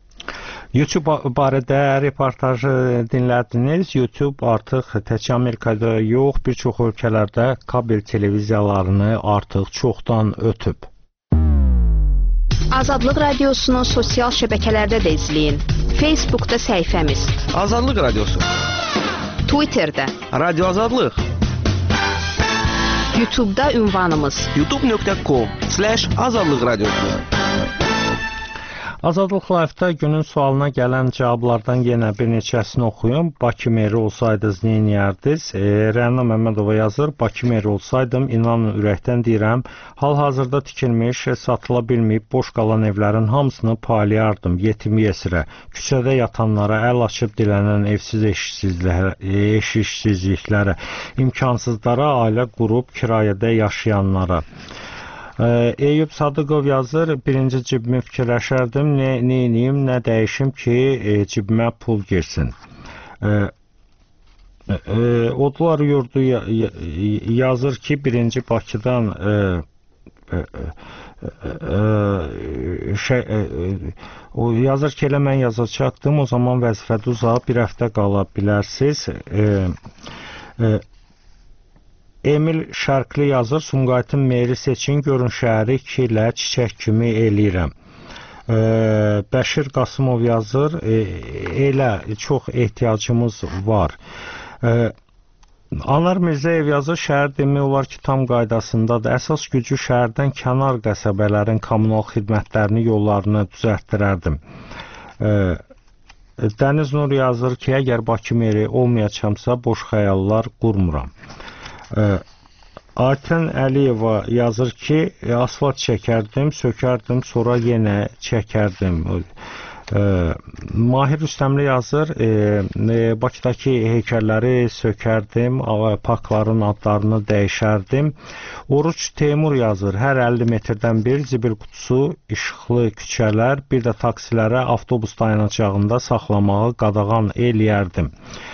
YouTube barədə reportajı dinlədiniz. YouTube artıq tək Amerikada yox, bir çox ölkələrdə kabel televiziyalarını artıq çoxdan ötüb. Azadlıq Radiosunu sosial şəbəkələrdə də izləyin. Facebookda səhifəmiz Azadlıq Radiosu, Twitterdə Radio Azadlıq, YouTube'da ünvanımız youtube.com/azadlıq radiosu. Azadlıq Live-da günün sualına gələn cavablardan yenə bir neçəsini oxuyum. Bakı meri olsaydınız nə edərdiniz? Rəna Məmmədova yazır. Bakı meri olsaydım, inanın ürəkdən deyirəm, hal-hazırda tikilmiş, satıla bilməyib boş qalan evlərin hamısını paylayardım yetim yesirə. Küçədə yatanlara, əl açıb dilənən evsiz eşitsizliklərə, imkansızlara, ailə qurub kirayədə yaşayanlara. Eyüp Sadıqov yazır, birinci cibimi fikirləşərdim, nə edeyim, nə dəyişim ki, cibimə pul girsin. Odlar yurdu yazır ki, birinci Bakıdan o yazır ki, elə mən yazacaqdım, o zaman vəzifədə uzaq bir həftə qala bilərsiz. Emil Şərqli yazır, Sumqayıtın meri seçin, görün şəhəri 2 ilə çiçək kimi eləyirəm. Bəşir Qasımov yazır, elə çox ehtiyacımız var. Anar Mirzəyev yazır, şəhər demək olar ki, tam qaydasındadır. Əsas gücü şəhərdən kənar qəsəbələrin kommunal xidmətlərini, yollarını düzəltdirərdim. Dəniz Nur yazır ki, əgər Bakı meri olmayacaqsa, boş xəyallar qurmuram. Aytən Əliyeva yazır ki, asfalt çəkərdim, sökərdim, sonra yenə çəkərdim. Mahir Rüstəmli yazır, Bakıdakı heykəlləri sökərdim, parkların adlarını dəyişərdim. Oruç Teymur yazır, hər 50 metrdən bir zibil qutusu, işıqlı küçələr, bir də taksilərə avtobus dayanacağında saxlamağı qadağan eləyərdim.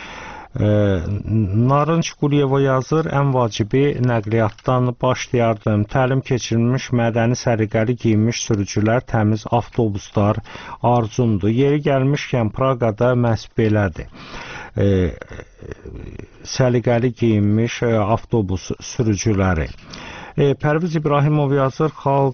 Narınç Quliyeva yazır, ən vacibi nəqliyyatdan başlayardım. Təlim keçirilmiş, mədəni səliqəli giyinmiş sürücülər, təmiz avtobuslar arzumdur. Yeri gəlmişkən Praqada məhz belədir. Səliqəli giyinmiş avtobus sürücüləri. Pərviz İbrahimov yazır, xalq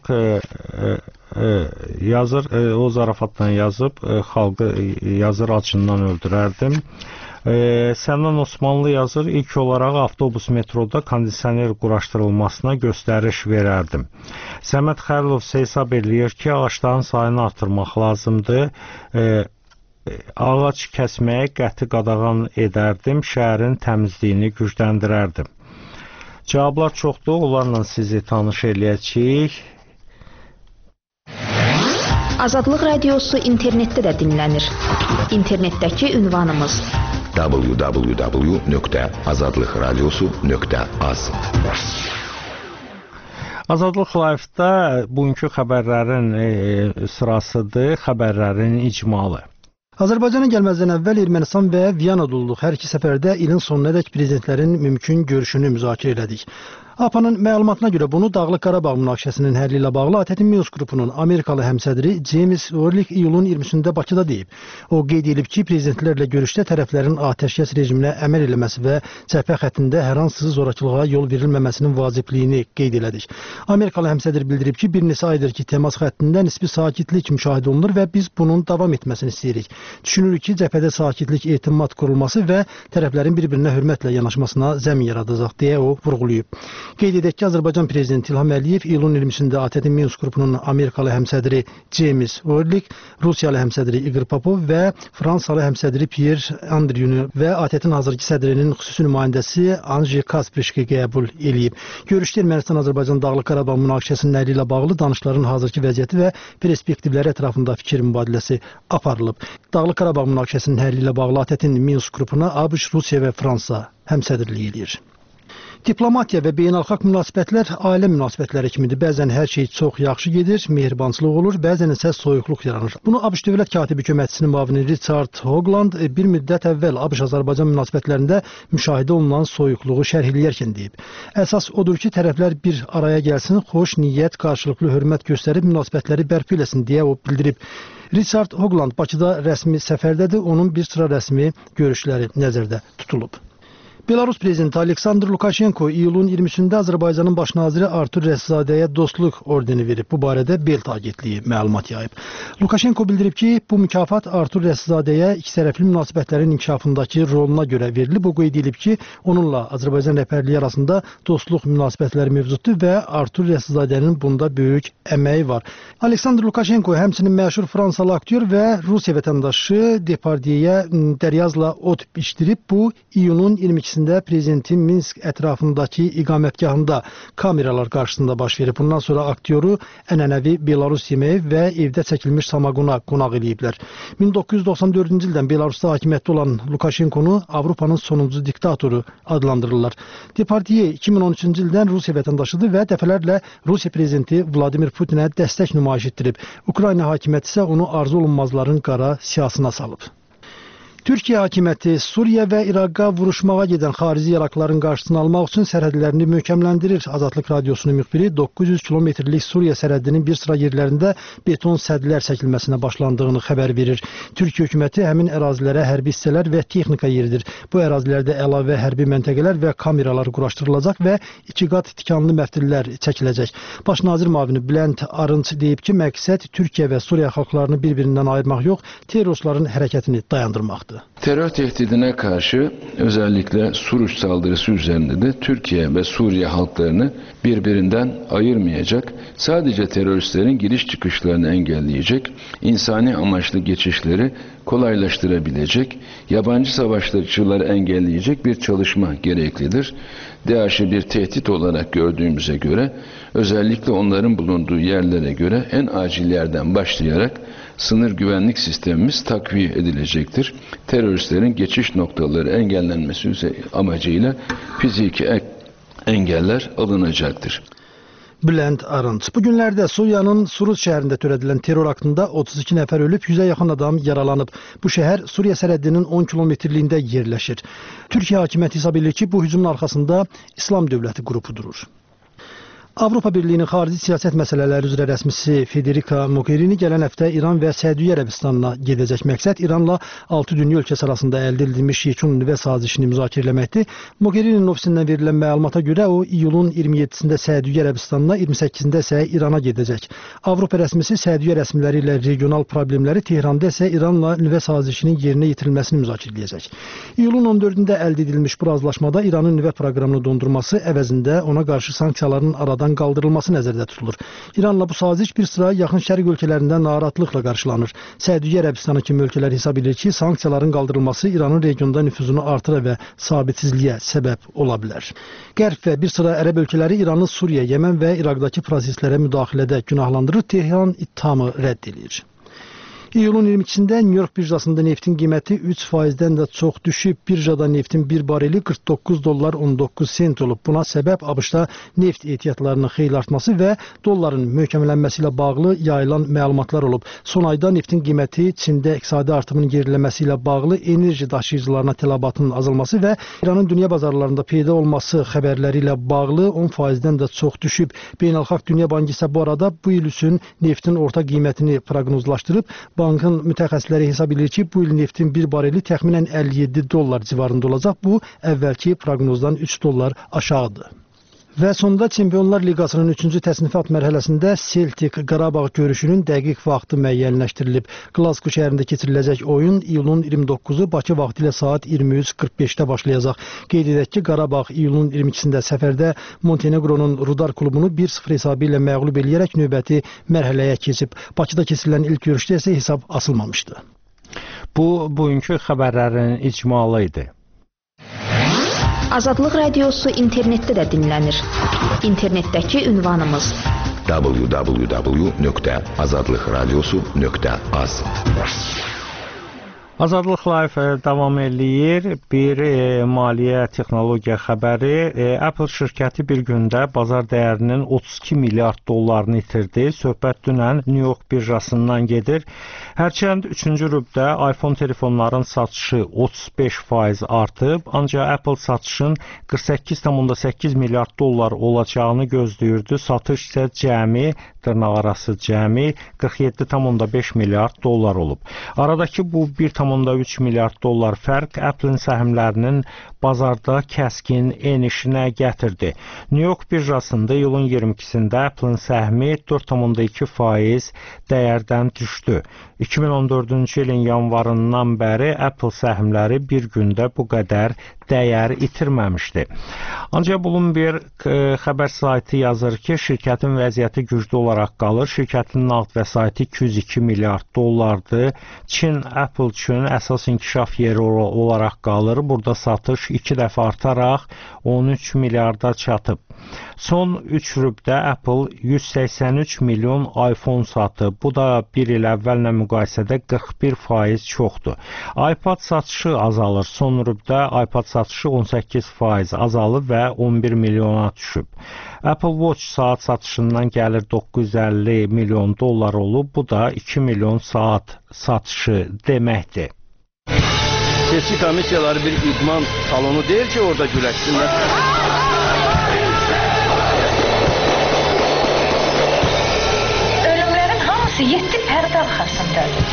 yazır, o zarafatdan yazıb, xalqı yazır, acından öldürərdim. Sənan Osmanlı yazır, ilk olaraq avtobus metroda kondisioner quraşdırılmasına göstəriş verərdim. Səməd Xəlilov hesab eləyir ki, ağacların sayını artırmaq lazımdır. Ağac kəsməyə qəti qadağan edərdim, şəhərin təmizliyini gücləndirərdim. Cavablar çoxdur, onlarla sizi tanış eləyəcəyik. Azadlıq radiosu internetdə də dinlənir. İnternetdəki ünvanımız www.azadlıqradiosu.az. Azadlıq Live-da bugünkü xəbərlərin sırasıdır, xəbərlərin icmalı. Azərbaycana gəlməzdən əvvəl Ermənistan və Viyana olduq. Hər iki səfərdə ilin sonunadək prezidentlərin mümkün görüşünü müzakirə elədik. APA-nın məlumatına görə bunu Dağlıq Qarabağ münaqişəsinin həlli ilə bağlı ATƏT-in Minsk qrupunun Amerikalı həmsədri James Orlik iyulun 20-sində Bakıda deyib. O qeyd edib ki, prezidentlərlə görüşdə tərəflərin atəşkəs rejiminə əməl eləməsi və cəbhə xəttində hər hansı zorakılığa yol verilməməsinin vacibliyini qeyd elədik. Amerikalı həmsədr bildirib ki, bir neçə aydır ki, temas xəttində nisbi sakitlik müşahidə olunur və biz bunun davam etməsini istəyirik. Düşünürük ki, cəbhədə sakitlik, etimad qurulması və tərəflərin bir-birinə hörmətlə yanaşmasına zəmin yaradacaq deyə o vurğulayıb. Qeyd edək ki, Azərbaycan prezidenti İlham Əliyev iyulun 20-sində ATƏT-in Minsk qrupunun Amerikalı həmsədri James Orlik, Rusiyalı həmsədri Igor Popov və Fransalı həmsədri Pierre Andrieu və ATƏT-in hazırki sədrinin xüsusi nümayəndəsi Anji Kasprişki qəbul eləyib. Görüşdə Ermənistan-Azərbaycan Dağlıq Qarabağ münaqişəsinin həlli ilə bağlı danışıqların hazırki vəziyyəti və perspektivləri ətrafında fikir mübadiləsi aparılıb. Dağlıq Qarabağ münaqişəsinin həlli ilə bağlı ATƏT-in Minsk qrupuna ABŞ, Rusiya və Fransa həmsədrlik eləyir. Diplomatiya və beynəlxalq münasibətlər ailə münasibətləri kimidir. Bəzən hər şey çox yaxşı gedir, mehribançılıq olur, bəzən isə soyuqluq yaranır. Bunu ABŞ Dövlət Katibi Köməkçisinin müavini Richard Hoagland bir müddət əvvəl ABŞ-Azərbaycan münasibətlərində müşahidə olunan soyuqluğu şərh eləyərkən deyib. Əsas odur ki, tərəflər bir araya gəlsin, xoş niyyət, qarşılıqlı hörmət göstərib münasibətləri bərpa eləsin deyə o bildirib. Richard Hoagland Bakıda rəsmi səfərdədir, onun bir sıra rəsmi görüşləri nəzərdə tutulub. Belarus prezidenti Aleksandr Lukaşenko iyulun 20-sində Azərbaycanın baş naziri Artur Rəsulzadəyə dostluq ordeni verib. Bu barədə Belt agentliyi məlumat yayıb. Lukaşenko bildirib ki, bu mükafat Artur Rəsulzadəyə ikitərəfli münasibətlərin inkişafındakı roluna görə verilib. O qeyd edib ki, onunla Azərbaycan rəhbərliyi arasında dostluq münasibətləri mövcuddur və Artur Rəsulzadənin bunda böyük əməyi var. Aleksandr Lukaşenko həmçinin məşhur Fransalı aktyor və Rusiya vətəndaşı Depardiyəyə dəryazla ot içdirib. Bu iyunun 22-sində prezidentin Minsk ətrafındakı iqamətgahında kameralar qarşısında baş verib. Bundan sonra aktyoru ənənəvi Belarus yeməyi və evdə çəkilmiş samagona qonaq eləyiblər. 1994-cü ildən Belarusda hakimiyyətdə olan Lukaşenkonu Avropanın sonuncu diktatoru adlandırırlar. Depardiye 2013-cü ildən Rusiya vətəndaşıdır və dəfələrlə Rusiya prezidenti Vladimir Putinə dəstək nümayiş etdirib. Ukrayna hakimiyyəti isə onu arzu olunmazların qara siyasına salıb. Türkiyə hakimiyyəti Suriya və İraqa vuruşmağa gedən xarici yaraqların qarşısını almaq üçün sərhədlərini möhkəmləndirir. Azadlıq radiosunun müxbiri 900 kilometrlik Suriya sərhədinin bir sıra yerlərində beton sədlər çəkilməsinə başlandığını xəbər verir. Türkiyə hökuməti həmin ərazilərə hərbi hissələr və texnika yeridir. Bu ərazilərdə əlavə hərbi məntəqələr və kameralar quraşdırılacaq və 2 qat tikanlı məftillər çəkiləcək. Baş nazir müavini Bülent Arınç deyib ki, məqsəd Türkiyə və Suriya xalqlarını bir-birindən ayırmaq yox, terroristlərin hərəkətini dayandırmaqdır. Terör tehdidine karşı özellikle Suruç saldırısı üzerinde de Türkiye ve Suriye halklarını birbirinden ayırmayacak, sadece teröristlerin giriş çıkışlarını engelleyecek, insani amaçlı geçişleri kolaylaştırabilecek, yabancı savaşçıları engelleyecek bir çalışma gereklidir. DAEŞ'i bir tehdit olarak gördüğümüze göre, özellikle onların bulunduğu yerlere göre en acil yerden başlayarak sınır güvenlik sistemimiz takviye edilecektir. Teröristlerin geçiş noktaları engellenmesi amacıyla fiziki engeller alınacaktır. Bülent Arınç. Bu günlərdə Suriyanın Suruç şəhərində törədilən terror aktında 32 nəfər ölüb, 100-ə yaxın adam yaralanıb. Bu şəhər Suriya sərhədinin 10 kilometrliyində yerləşir. Türkiyə hakimiyyəti hesab edir ki, bu hücumun arxasında İslam dövləti qrupu durur. Avropa Birliyinin xarici siyasət məsələləri üzrə rəsmisi Federica Mogherini gələn həftə İran və Səudiyyə Ərəbistanına gedəcək. Məqsəd İranla 6 dünya ölkəsi arasında əldə edilmiş yekun nüvə sazişini müzakirə etməkdir. Mogherinin ofisindən verilən məlumata görə o iyulun 27-sində Səudiyyə Ərəbistanına, 28-də isə İrana gedəcək. Avropa rəsmisi Səudiyyə rəsmiləri ilə regional problemləri, Tehranda isə İranla nüvə sazişinin yerinə yetirilməsini müzakirə edəcək. İyulun 14-də əldə edilmiş bu razılaşmada İranın nüvə proqramını dondurması əvəzində ona qarşı sanksiyaların aradan qaldırılması nəzərdə tutulur. İranla bu saziş bir sıra yaxın şərq ölkələrində narahatlıqla qarşılanır. Səudiyyə Ərəbistanı kimi ölkələr hesab edir ki, sanksiyaların qaldırılması İranın regionda nüfuzunu artıra və sabitsizliyə səbəb ola bilər. Qərb və bir sıra ərəb ölkələri İranı Suriya, Yəmən və İraqdakı proseslərə müdaxilədə günahlandırır. Tehran ittihamı rədd edir. İyulun 22-də New-York birjasında neftin qiyməti 3%-dən də çox düşüb. Birjada neftin bir bareli $49.19 olub. Buna səbəb ABŞ-da neft ehtiyatlarının xeyli artması və dolların möhkəmlənməsi ilə bağlı yayılan məlumatlar olub. Son ayda neftin qiyməti Çində iqtisadi artımın geriləməsi ilə bağlı enerji daşıyıcılarına tələbatının azalması və İranın dünya bazarlarında peyda olması xəbərləri ilə bağlı 10%-dən də çox düşüb. Beynəlxalq Dünya Bankı isə bu arada bu il üçün neftin orta qiymətini proqnozlaşdırıb. Bankın mütəxəssisləri hesab edir ki, bu il neftin bir bareli təxminən $57 civarında olacaq. Bu, əvvəlki proqnozdan $3 aşağıdır. Və sonda Çempionlar Liqasının 3-cü təsnifat mərhələsində Celtic Qarabağ görüşünün dəqiq vaxtı müəyyənləşdirilib. Glasgow şəhərində keçiriləcək oyun iyulun 29-u Bakı vaxtı ilə saat 23:45-də başlayacaq. Qeyd edək ki, Qarabağ iyulun 22-sində səfərdə Montenegronun Rudar klubunu 1-0 hesabı ilə məğlub eləyərək növbəti mərhələyə keçib. Bakıda keçirilən ilk görüşdə isə hesab asılmamışdı. Bugünkü xəbərlərin icmalı idi. Azadlıq Radiosu internetdə də dinlənir. İnternetdəki ünvanımız www.azadlıqradiosu.az. Azadlıq Live davam eləyir. Bir maliyyə texnologiya xəbəri. Apple şirkəti bir gündə bazar dəyərinin $32 milyard itirdi. Söhbət dünən New York birjasından gedir. Hərçənd 3-cü rübdə iPhone telefonların satışı 35% artıb, ancaq Apple satışın $48.8 milyard olacağını gözləyirdi. Satış isə cəmi, dırnaqarası cəmi $47.5 milyard olub. Aradakı bu 1,3 milyard dollar fərq Apple-in səhmlərinin bazarda kəskin enişinə gətirdi. New York birjasında iyulun 22-sində Apple-in səhmi 4,2% dəyərdən düşdü. 2014-cü ilin yanvarından bəri Apple səhmləri bir gündə bu qədər dəyər itirməmişdi. Ancaq Bloomberg xəbər saytı yazır ki, şirkətin vəziyyəti güclü olaraq qalır. Şirkətin nağd vəsaiti $202 milyard. Çin Apple üçün əsas inkişaf yeri olaraq qalır. Burada satış 2 dəfə artaraq 13 milyarda çatıb. Son 3 rübdə Apple 183 milyon iPhone satıb. Bu da bir il əvvəllə müqayisədə 41% çoxdur. iPad satışı azalır. Son rübdə iPad satışı 18% azalıb və 11 milyona düşüb. Apple Watch saat satışından gəlir $950 milyon olub. Bu da 2 milyon saat satışı deməkdir. Seçki komissiyaları bir idman salonu deyil ki, orada güləşsinlər. Ölümlərin hamısı 7 pərdə arxasındadır.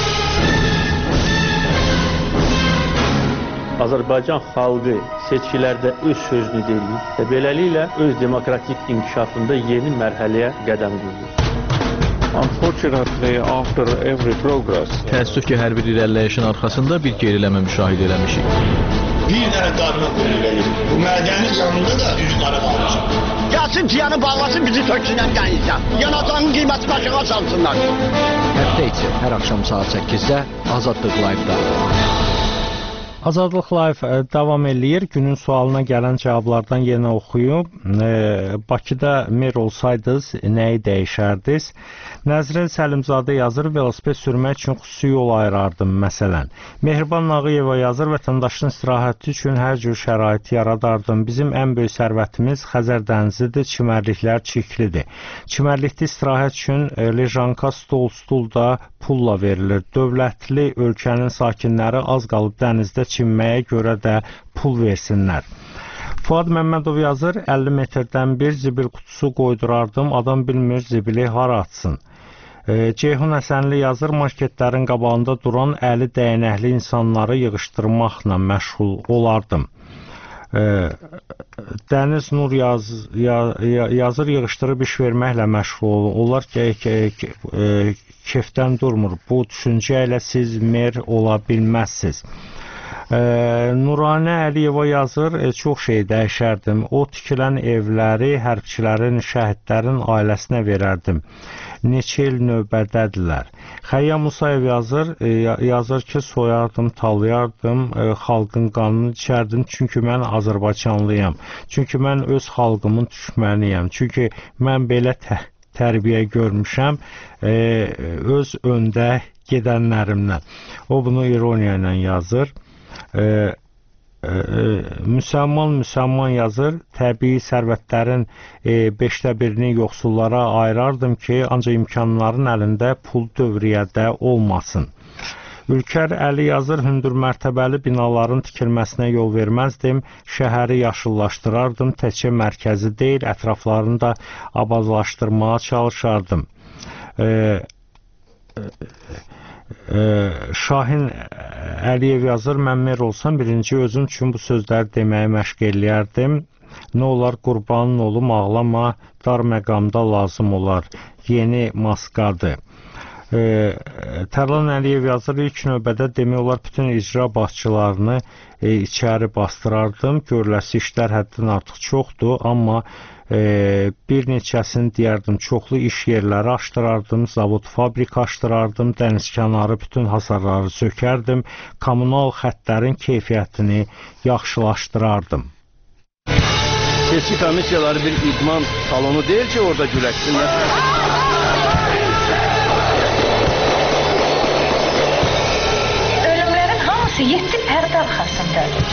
Azərbaycan xalqı seçkilərdə öz sözünü deyir və beləliklə öz demokratik inkişafında yeni mərhələyə qədəm qoyur. Unfortunately, after every progress, təəssüf ki, hər bir irəliləyişin arxasında bir geriləmə müşahidə eləmişik. Bir dənə qarına qoyulur. Bu mədənin yanında da üç qara qalmışıq. Gəlsin tiyanı bağlasın, bizi töksünən dənizdən. Yanacağın qiyməti başına salsınlar. Həftə içi hər axşam saat 8-də Azadlıq Live-da. Azadlıq Live davam eləyir. Günün sualına gələn cavablardan yenə oxuyum. Bakıda mer olsaydınız, nəyi dəyişərdiniz? Nəzrin Səlimzadə yazır, velosiped sürmək üçün xüsusi yol ayırardım, məsələn. Mehriban Nağıyeva yazır, vətəndaşın istirahəti üçün hər cür şərait yaradardım. Bizim ən böyük sərvətimiz Xəzər dənizidir, çimərliklər çirklidir. Çimərlikdə istirahət üçün lejanka, stul da pulla verilir. Dövlətli ölkənin sakinləri az qalıb dənizdə çimməyə görə də pul versinlər. Fuad Məmmədov yazır, 50 metrdən bir zibil qutusu qoydurardım, adam bilmir zibili hara atsın. Ceyhun Həsənli yazır, marketlərin qabağında duran əli dəyənəkli insanları yığışdırmaqla məşğul olardım. Dəniz Nur yazır, yığışdırıb iş verməklə məşğul onlar kefdən durmur. Bu düşüncə ilə siz mer ola bilməzsiniz. Nuranə Əliyeva yazır, çox şey dəyişərdim. O tikilən evləri hərbçilərin, şəhidlərin ailəsinə verərdim. Neçə il növbədədirlər. Xəyyam Musayev yazır ki, soyardım, talayardım, xalqın qanını içərdim, çünki mən Azərbaycanlıyam. Çünki mən öz xalqımın düşməniyəm. Çünki mən belə tərbiyə görmüşəm öz öndə gedənlərimdən. O bunu ironiya ilə yazır. Müsəlman yazır, təbii sərvətlərin 5də birini yoxsullara ayırardım ki, ancaq imkanların əlində pul dövriyyədə olmasın. Ülkər Əli yazır, hündür mərtəbəli binaların tikilməsinə yol verməzdim, şəhəri yaşıllaşdırardım, təkcə mərkəzi deyil, ətraflarını da abadlaşdırmağa çalışardım. Şahin Əliyev yazır, mən mer olsam birinci özüm üçün bu sözləri deməyə məşq eləyərdim. Nə olar qurbanın olum, ağlama, dar məqamda lazım olar, yeni maskadır. Tərlan Əliyev yazır, ilk növbədə demək olar bütün icra başçılarını içəri bastırardım. Görüləsi işlər həddən artıq çoxdur, amma bir neçəsini deyərdim, çoxlu iş yerləri açdırardım, zavod, fabrika açdırardım, dənizkənarı bütün hasarları sökərdim, kommunal xəttlərin keyfiyyətini yaxşılaşdırardım. Seçki komissiyaları bir idman salonu deyil ki, orada güləşsinlər. Ölümlərin hamısı 7 pərdə arxasındadır.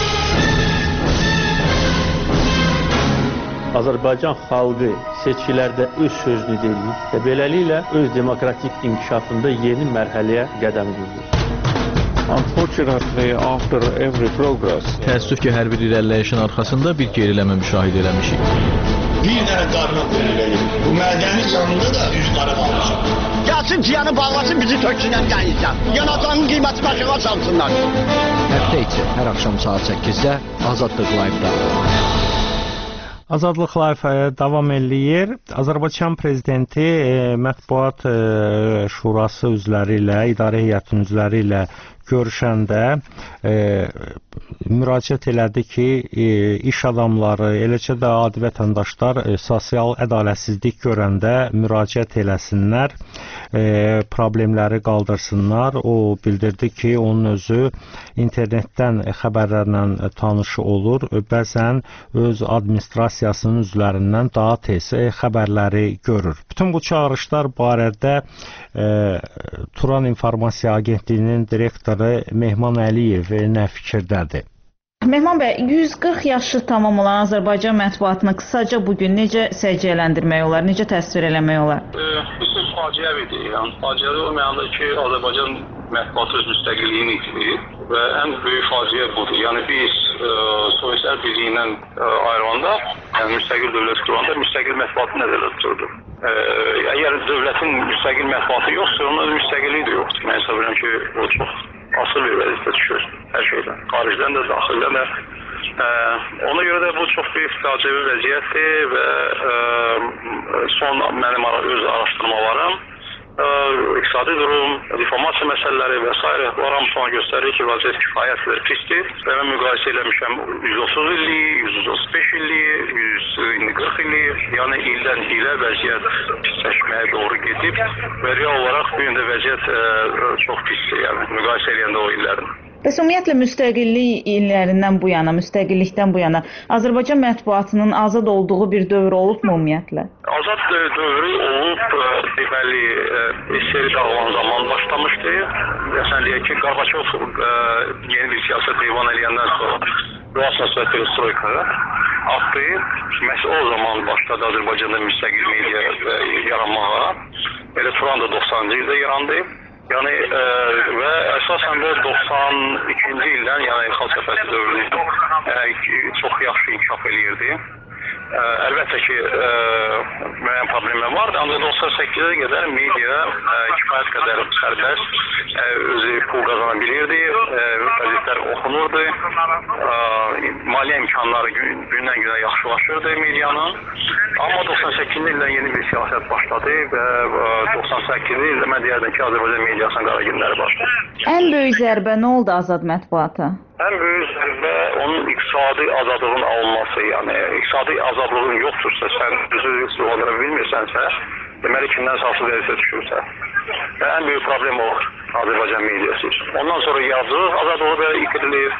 Azərbaycan xalqı seçkilərdə öz sözünü deyir və beləliklə öz demokratik inkişafında yeni mərhələyə qədəm qoyur. Unfortunately, after every progress, təəssüf ki, hər bir irəliləyişin arxasında bir geriləmə müşahidə eləmişik. Bir dənə qarına qoyulur. Bu mədəni canında da üz qara qalmışıq. Gəlsin ciyanı bağlasın, bizi töksünən gəlirsən. Yanacağın qiyməti aşağı salsınlar. Həftə içi hər axşam saat 8-də Azadlıq Live-da. Azadlıq Live davam eləyir. Azərbaycan prezidenti Mətbuat Şurası üzvləri ilə, idarə heyətinin üzvləri ilə görüşəndə müraciət elədi ki, iş adamları, eləcə də adi vətəndaşlar sosial ədalətsizlik görəndə müraciət eləsinlər, problemləri qaldırsınlar. O bildirdi ki, onun özü internetdən xəbərlərlə tanış olur, bəzən öz administrasiyasının üzvlərindən daha tez xəbərləri görür. Bütün bu çağırışlar barədə Turan İnformasiya Agentliyinin direktoru Mehman Əliyev nə fikirdədir? Mehman bəy, 140 yaşı tamam olan Azərbaycan mətbuatını qısaca bugün necə səciyyələndirmək olar, necə təsvir eləmək olar? Bu faciəvidir. Yəni, faciəli olmayanda ki, Azərbaycan mətbuatı öz müstəqilliyini itirir və ən böyük faciə budur. Yəni, biz Sovyetlər Birliyindən ayrılanda, yəni müstəqil dövlət kuranda müstəqil mətbuatı nəzərdə tuturdu. Əgər dövlətin müstəqil mətbuatı yoxdur, onun müstəqilliyi də yoxdur. Mən hesab edirəm ki, o çox asıl bir vəziyyətə düşür hər şeydən. Xaricdən də, daxildən də. Ona görə də bu çox böyük faciəvi vəziyyətdir və son mənim öz araşdırmalarım iqtisadi durum, diplomasiya məsələləri və s. var hamısına göstərir ki, vəziyyət kifayətlə pisdir və mən müqayisə eləmişəm 130 illik, 135 illik, 140 illik, yəni ildən ilə vəziyyət pisləşməyə doğru gedib və real olaraq bu yöndə vəziyyət çox pisdir, yəni müqayisə eləyəndə o illərin. Bəs ümumiyyətlə müstəqillik illərindən bu yana, müstəqillikdən bu yana Azərbaycan mətbuatının azad olduğu bir dövr olubmu ümumiyyətlə? Azad dövrü olub, deməli, SSR dağılan zaman başlamışdı. Məsələn deyək ki, Qarbaçov yeni bir siyasət eyvan eləyəndən sonra Rusiya və Perestroika atdı. Məhz o zaman başladı Azərbaycanda müstəqil media yaranmağa. Elə Turan da 90-cı ildə yarandı. Yəni və əsasən də 92-ci ildən, yəni xalq səfəsi dövründə çox yaxşı inkişaf eləyirdi. Əlbəttə ki, müəyyən problemlər vardı, ancaq 98-ə qədər media kifayət qədər sərbəst, özü pul qazana bilirdi, qəzetlər oxunurdu, maliyyə imkanları gündən günə yaxşılaşırdı medianın. Amma 98-ci ildən yeni bir siyasət başladı və 98-ci ildə mən deyərdim ki, Azərbaycan mediasının qara günləri başladı. Ən böyük zərbə nə oldu azad mətbuata? Ən böyük zərbə onun iqtisadi azadlığın alınması, yəni iqtisadi azadlığın yoxdursa, sən özü olara bilmirsənsə, deməli kimdən asılı verirsə düşürsə. Və ən böyük problem olur Azərbaycan mediası. Ondan sonra yazıq azadlığı belə itirilir,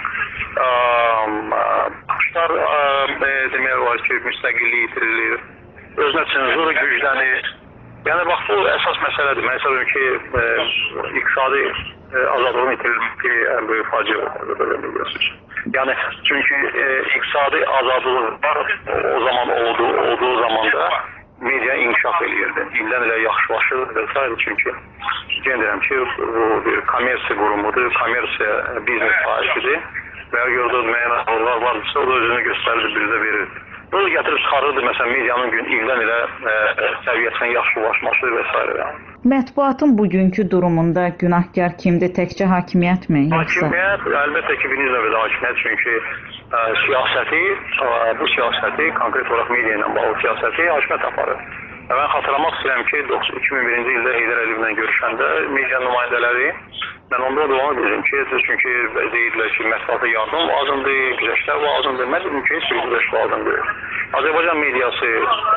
quşlar demək var ki, müstəqilliyi itirilir, özünə senzura güclənir. Yəni bax bu əsas məsələdir. Mən hesab edirəm ki, iqtisadi azadlığın itirilməsi ən böyük faciə olur. Yəni çünki iqtisadi azadlıqlar o zaman olduğu zamanda media inkişaf eləyirdi. İldən ilə yaxşılaşırdı və s. Çünki deyirəm ki, bu bir kommersiya qurumudur, kommersiya biznes sahəsidir və gördüyünüz müəyyən azadlıqlar varsa, o da özünü göstərirdi, bizə verirdi. Bunu gətirib çıxarırdı, məsələn, medianın ildən ilə səviyyəsinin yaxşılaşması və s. Mətbuatın bugünkü durumunda günahkar kimdir? Təkcə hakimiyyətmi? Hakimiyyət, əlbəttə ki, birinci növbədə hakimiyyət, çünki bu siyasəti, konkret olaraq media ilə bağlı siyasəti hakimiyyət aparır. Mən xatırlamaq istəyirəm ki, 2001-ci ildə Heydər Əliyevlə görüşəndə media nümayəndələri, mən onda da onu dedim ki, çünki deyirlər ki, mətbuata yardım lazımdır, güzəştlər lazımdır. Mən dedim ki, heç bir güzəş lazımdır. Azərbaycan mediası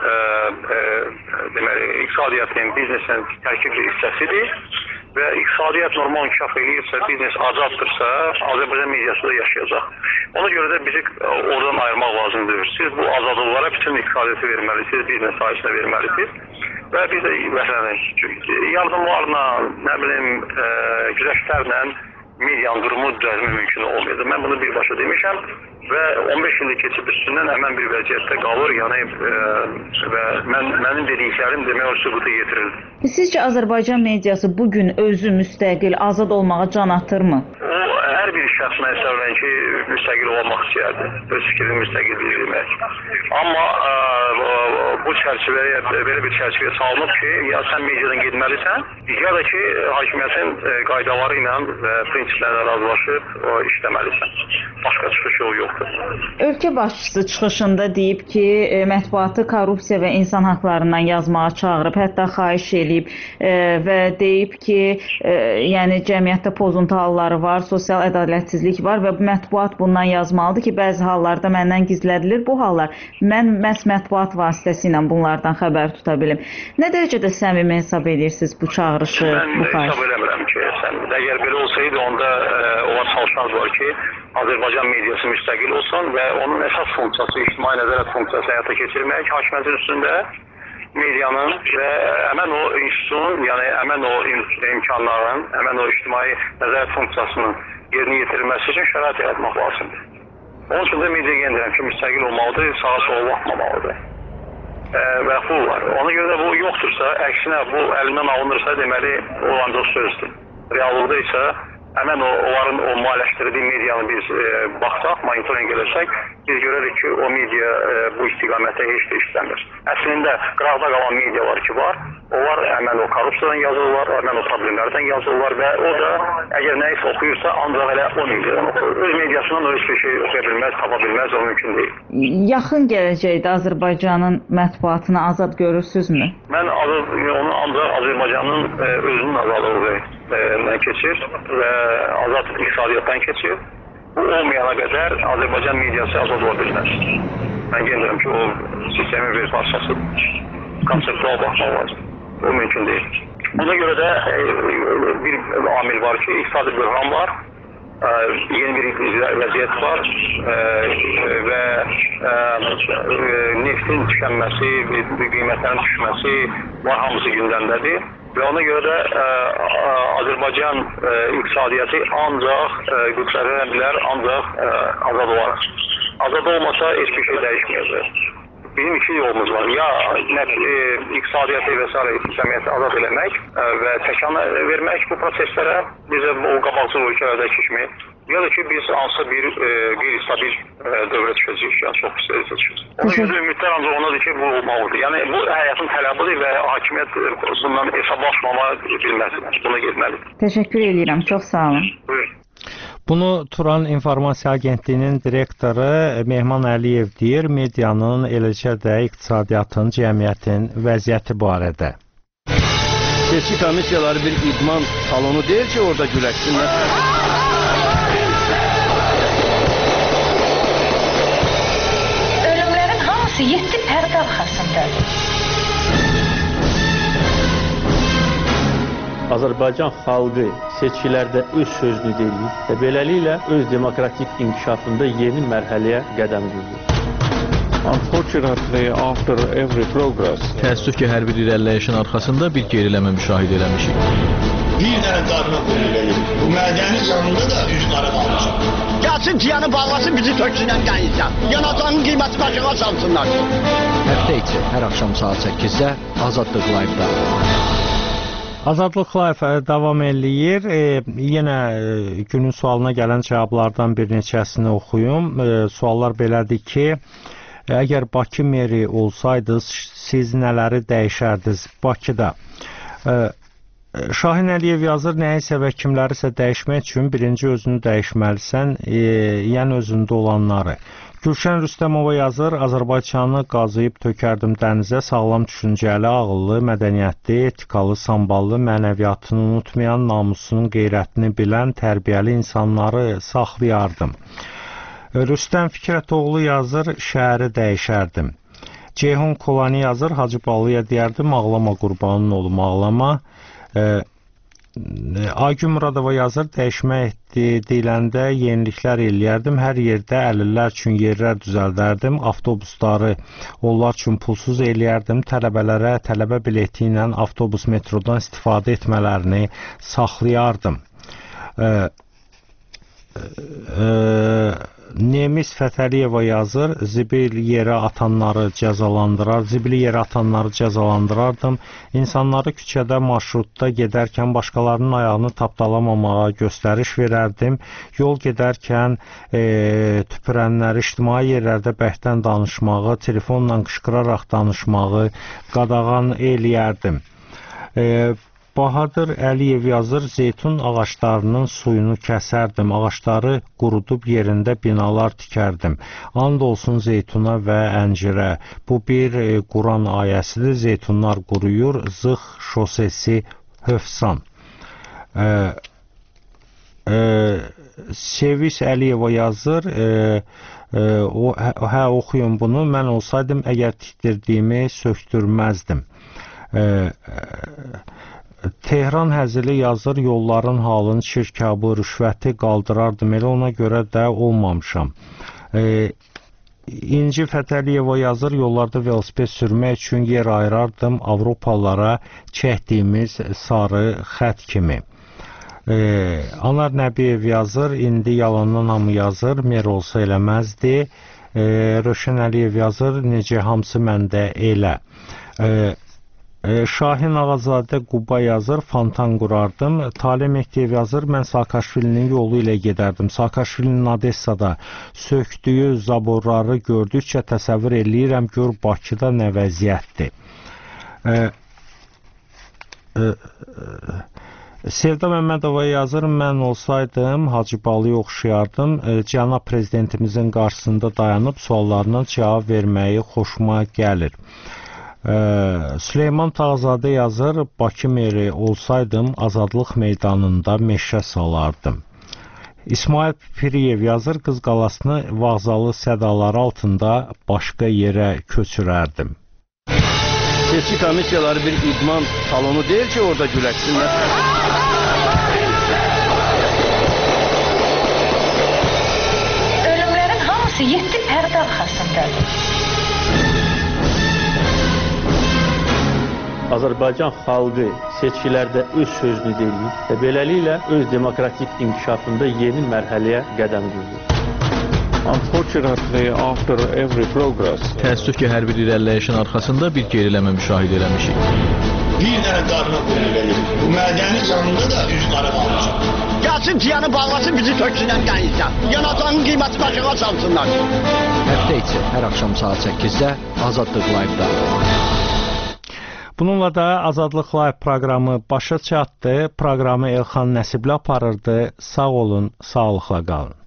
deməli, iqtisadiyyatın, biznesin tərkib bir hissəsidir və iqtisadiyyat normal inkişaf eləyirsə, biznes azaddırsa, Azərbaycan mediası da yaşayacaq. Ona görə də bizi oradan ayırmaq lazımdır. Siz bu azadlıqlara bütün iqtisadiyyatı verməlisiniz, biznes sahəsinə verməlisiniz. Və biz də yardımlarla, nə bilim, güzəştlərlə medianın durumu düzəlmək mümkün olmayacaq. Mən bunu birbaşa demişəm və 15 illik keçib üstündən həmən bir vəziyyətdə qalır. Yəni və mənim dediklərim demək olar sübuta yetirildi. Sizcə Azərbaycan mediası bugün özü müstəqil, azad olmağa can atırmı? O hər bir şəxs mən hesab edirəm ki, müstəqil olmaq istəyərdi. Öz fikrini müstəqil bildirmək. Amma bu çərçivəyə belə bir çərçivəyə salınıb ki, ya sən mediadan getməlisən, ya da ki, hakimiyyətin qaydaları ilə və prinsiplərlə razılaşıb işləməlisən. Başqa çıxış yolu yoxdur. Ölkə başçısı çıxışında deyib ki, mətbuatı korrupsiya və insan haqlarından yazmağa çağırıb, hətta xahiş eləyib və deyib ki, yəni cəmiyyətdə pozuntu halları var, sosial ədalətsizlik var və mətbuat bundan yazmalıdır ki, bəzi hallarda məndən gizlədilir bu hallar. Mən məhz mətbuat vasitəsilə bunlardan xəbər tuta bilim. Nə dərəcədə səmimi hesab edirsiniz bu çağırışı, bu xahiş? Mən hesab eləmirəm ki, əgər belə olsaydı, onda olan çalışmaz var ki, Azərbaycan mediası müstəqil olsun və onun əsas funksiyası, ictimai nəzarət funksiyası həyata keçirmək hakimiyyətin üstündə medianın və həmən o institutun, yəni həmən o imkanların, həmən o ictimai nəzarət funksiyasının yerinə yetirilməsi üçün şərait yaratmaq lazımdır. Onun üçün də media yendirəm ki, müstəqil olmalıdır, sağa sola baxmamalıdır. Və bu var. Ona görə də bu yoxdursa, əksinə bu əlindən alınırsa, deməli, o ancaq sözdür. Reallıqda isə həmən onların o maliyyələşdirdiyi medianı biz baxsaq, monitoring eləsək, biz görərik ki, o media bu istiqamətə heç də işləmir. Əslində, qıraqda qalan medialar ki var, onlar həmən o korrupsiyadan yazırlar, həmən o problemlərdən yazırlar və o da əgər nəyisə oxuyursa, ancaq elə o mediadan oxuyur. Öz mediasından o heç bir şey oxuya bilməz, tapa bilməz, o mümkün deyil. Yaxın gələcəkdə Azərbaycanın mətbuatını azad görürsünüzmü? Mən onu ancaq Azərbaycanın özünün azadlığı keçir və azad iqtisadiyyatdan keçir. Bu olmayana qədər Azərbaycan mediası azad ola bilməz. Mən gəlirəm ki, o sistemin bir parçasıdır. Konseptual baxmaq lazım. O mümkün deyil. Buna görə də bir amil var ki, iqtisadi böhran var, yeni bir vəziyyət var və neftin tükənməsi, qiymətlərin düşməsi var, hamısı gündəmdədir. Və ona görə də Azərbaycan iqtisadiyyatı ancaq güclənə bilər, ancaq azad olar. Azad olmasa heç bir şey dəyişməyəcək. bizim iki yolumuz var. Ya iqtisadiyyatı və s. cəmiyyəti azad eləmək və təkanı vermək bu proseslərə, bizə o qabaqcıl ölkələrdə kimi, ya da ki biz hansısa bir qeyri-stabil dövrə düşəcəyik, yəni çox pis dövrə düşəcəyik. Onun gözü ümidlər ancaq onadır ki, bu olmalıdır. Yəni bu həyatın tələbidir və hakimiyyət bundan hesablaşmama bilməzdir. Buna getməlidir. Təşəkkür edirəm, çox sağ olun. Buyurun. Bunu Turan İnformasiya Agentliyinin direktoru Mehman Əliyev deyir, medianın, eləcə də iqtisadiyyatın, cəmiyyətin vəziyyəti barədə. Seçki komissiyaları bir idman salonu deyil ki, orada güləşsinlər. Ölümlərin hamısı 7 pərdə arxasındadır. Azərbaycan xalqı seçkilərdə öz sözünü deyir və beləliklə öz demokratik inkişafında yeni mərhələyə qədəm qoyur. Unfortunately, after every progress, təəssüf ki, hər bir irəliləyişin arxasında bir geriləmə müşahidə eləmişik. Bir dənə qarına qoyulur. Bu mədənin yanında da üç qara qalmışam. Gəlsin tiyanı bağlasın, bizi töksünən qəyinsən. Yanacağının qiyməti başına salsınlar. Həftə içi hər axşam saat 8-də Azadlıq Live-da. Azadlıq Live davam eləyir. Yenə günün sualına gələn cavablardan bir neçəsini oxuyum. Suallar belədir ki, əgər Bakı meri olsaydınız, siz nələri dəyişərdiniz Bakıda? Şahin Əliyev yazır, nəyisə və kimlərisə dəyişmək üçün birinci özünü dəyişməlisən, yəni özündə olanları. Gülşən Rüstəmova yazır, Azərbaycanı qazıyıb tökərdim dənizə, sağlam düşüncəli, ağıllı, mədəniyyətli, etikalı, samballı, mənəviyyatını unutmayan, namusunun qeyrətini bilən, tərbiyəli insanları saxlayardım. Rüstəm Fikrətoğlu yazır, şəhəri dəyişərdim. Ceyhun Kolani yazır, Hacı Balıya deyərdim, ağlama qurbanın olum, ağlama. Aygün Muradova yazır, dəyişmək deyiləndə yeniliklər eləyərdim, hər yerdə əlillər üçün yerlər düzəldərdim, avtobusları onlar üçün pulsuz eləyərdim, tələbələrə tələbə bileti ilə avtobus metrodan istifadə etmələrini saxlayardım. Nemis Fətəliyeva yazır, zibil yerə atanları cəzalandırardım, insanları küçədə marşrutda gedərkən başqalarının ayağını tapdalamamağa göstəriş verərdim, yol gedərkən tüpürənləri ictimai yerlərdə bəhdən danışmağı, telefonla qışqıraraq danışmağı qadağan eləyərdim. Bahadır Əliyev yazır, zeytun ağaclarının suyunu kəsərdim, ağacları qurudub yerində binalar tikərdim. And olsun zeytuna və əncirə. Bu bir Quran ayəsidir, zeytunlar quruyur, zıx şosesi Hövsan. Sevis Əliyeva yazır, oxuyun bunu, mən olsaydım, əgər tikdirdiyimi söktürməzdim. Tehran Həzili yazır, yolların halını, şirkabı, rüşvəti qaldırardım, elə ona görə də olmamışam. İnci Fətəliyeva yazır, yollarda velosiped sürmək üçün yer ayırardım Avropalılara çəkdiyimiz sarı xət kimi. Anar Nəbiyev yazır, indi yalandan hamı yazır, mer olsa eləməzdi. Röşən Əliyev yazır, necə hamısı məndə elə. Şahin Ağazadə Quba yazır, fontan qurardım. Talih Mehdiyev yazır, mən Saakashvilinin yolu ilə gedərdim. Saakashvilinin Odessada söktüyü zaborları gördükcə təsəvvür eləyirəm, gör Bakıda nə vəziyyətdir. Sevda Məmmədova yazır, mən olsaydım Hacı Balıya oxşayardım. Cənab prezidentimizin qarşısında dayanıb suallarına cavab verməyi xoşuma gəlir. Süleyman Tağzadə yazır, Bakı meri olsaydım Azadlıq meydanında meşə salardım. İsmail Piriyev yazır, Qız Qalasını vağzalı sədaları altında başqa yerə köçürərdim. Seçki komissiyaları bir idman salonu deyil ki, orada güləşsinlər. Ölümlərin hamısı 7 pərdə arxasındadır. Azərbaycan xalqı seçkilərdə öz sözünü deyir və beləliklə öz demokratik inkişafında yeni mərhələyə qədəm qoyur. Unfortunately, after every progress, Təəssüf ki, hər bir irəliləyişin arxasında bir geriləmə müşahidə eləmişik. Bir dənə qarına qoyulur. Bu mədəni canında da üz qarı qalmışam. Gəlsin tiyanı bağlasın, bizi töksünən qəyizdən. Yanacağın qiyməti başına salsınlar. Həftə içi hər axşam saat 8-də Azadlıq Live-da. Bununla da Azadlıq Live proqramı başa çatdı. Proqramı Elxan Nəsibli aparırdı. Sağ olun, sağlıqla qalın.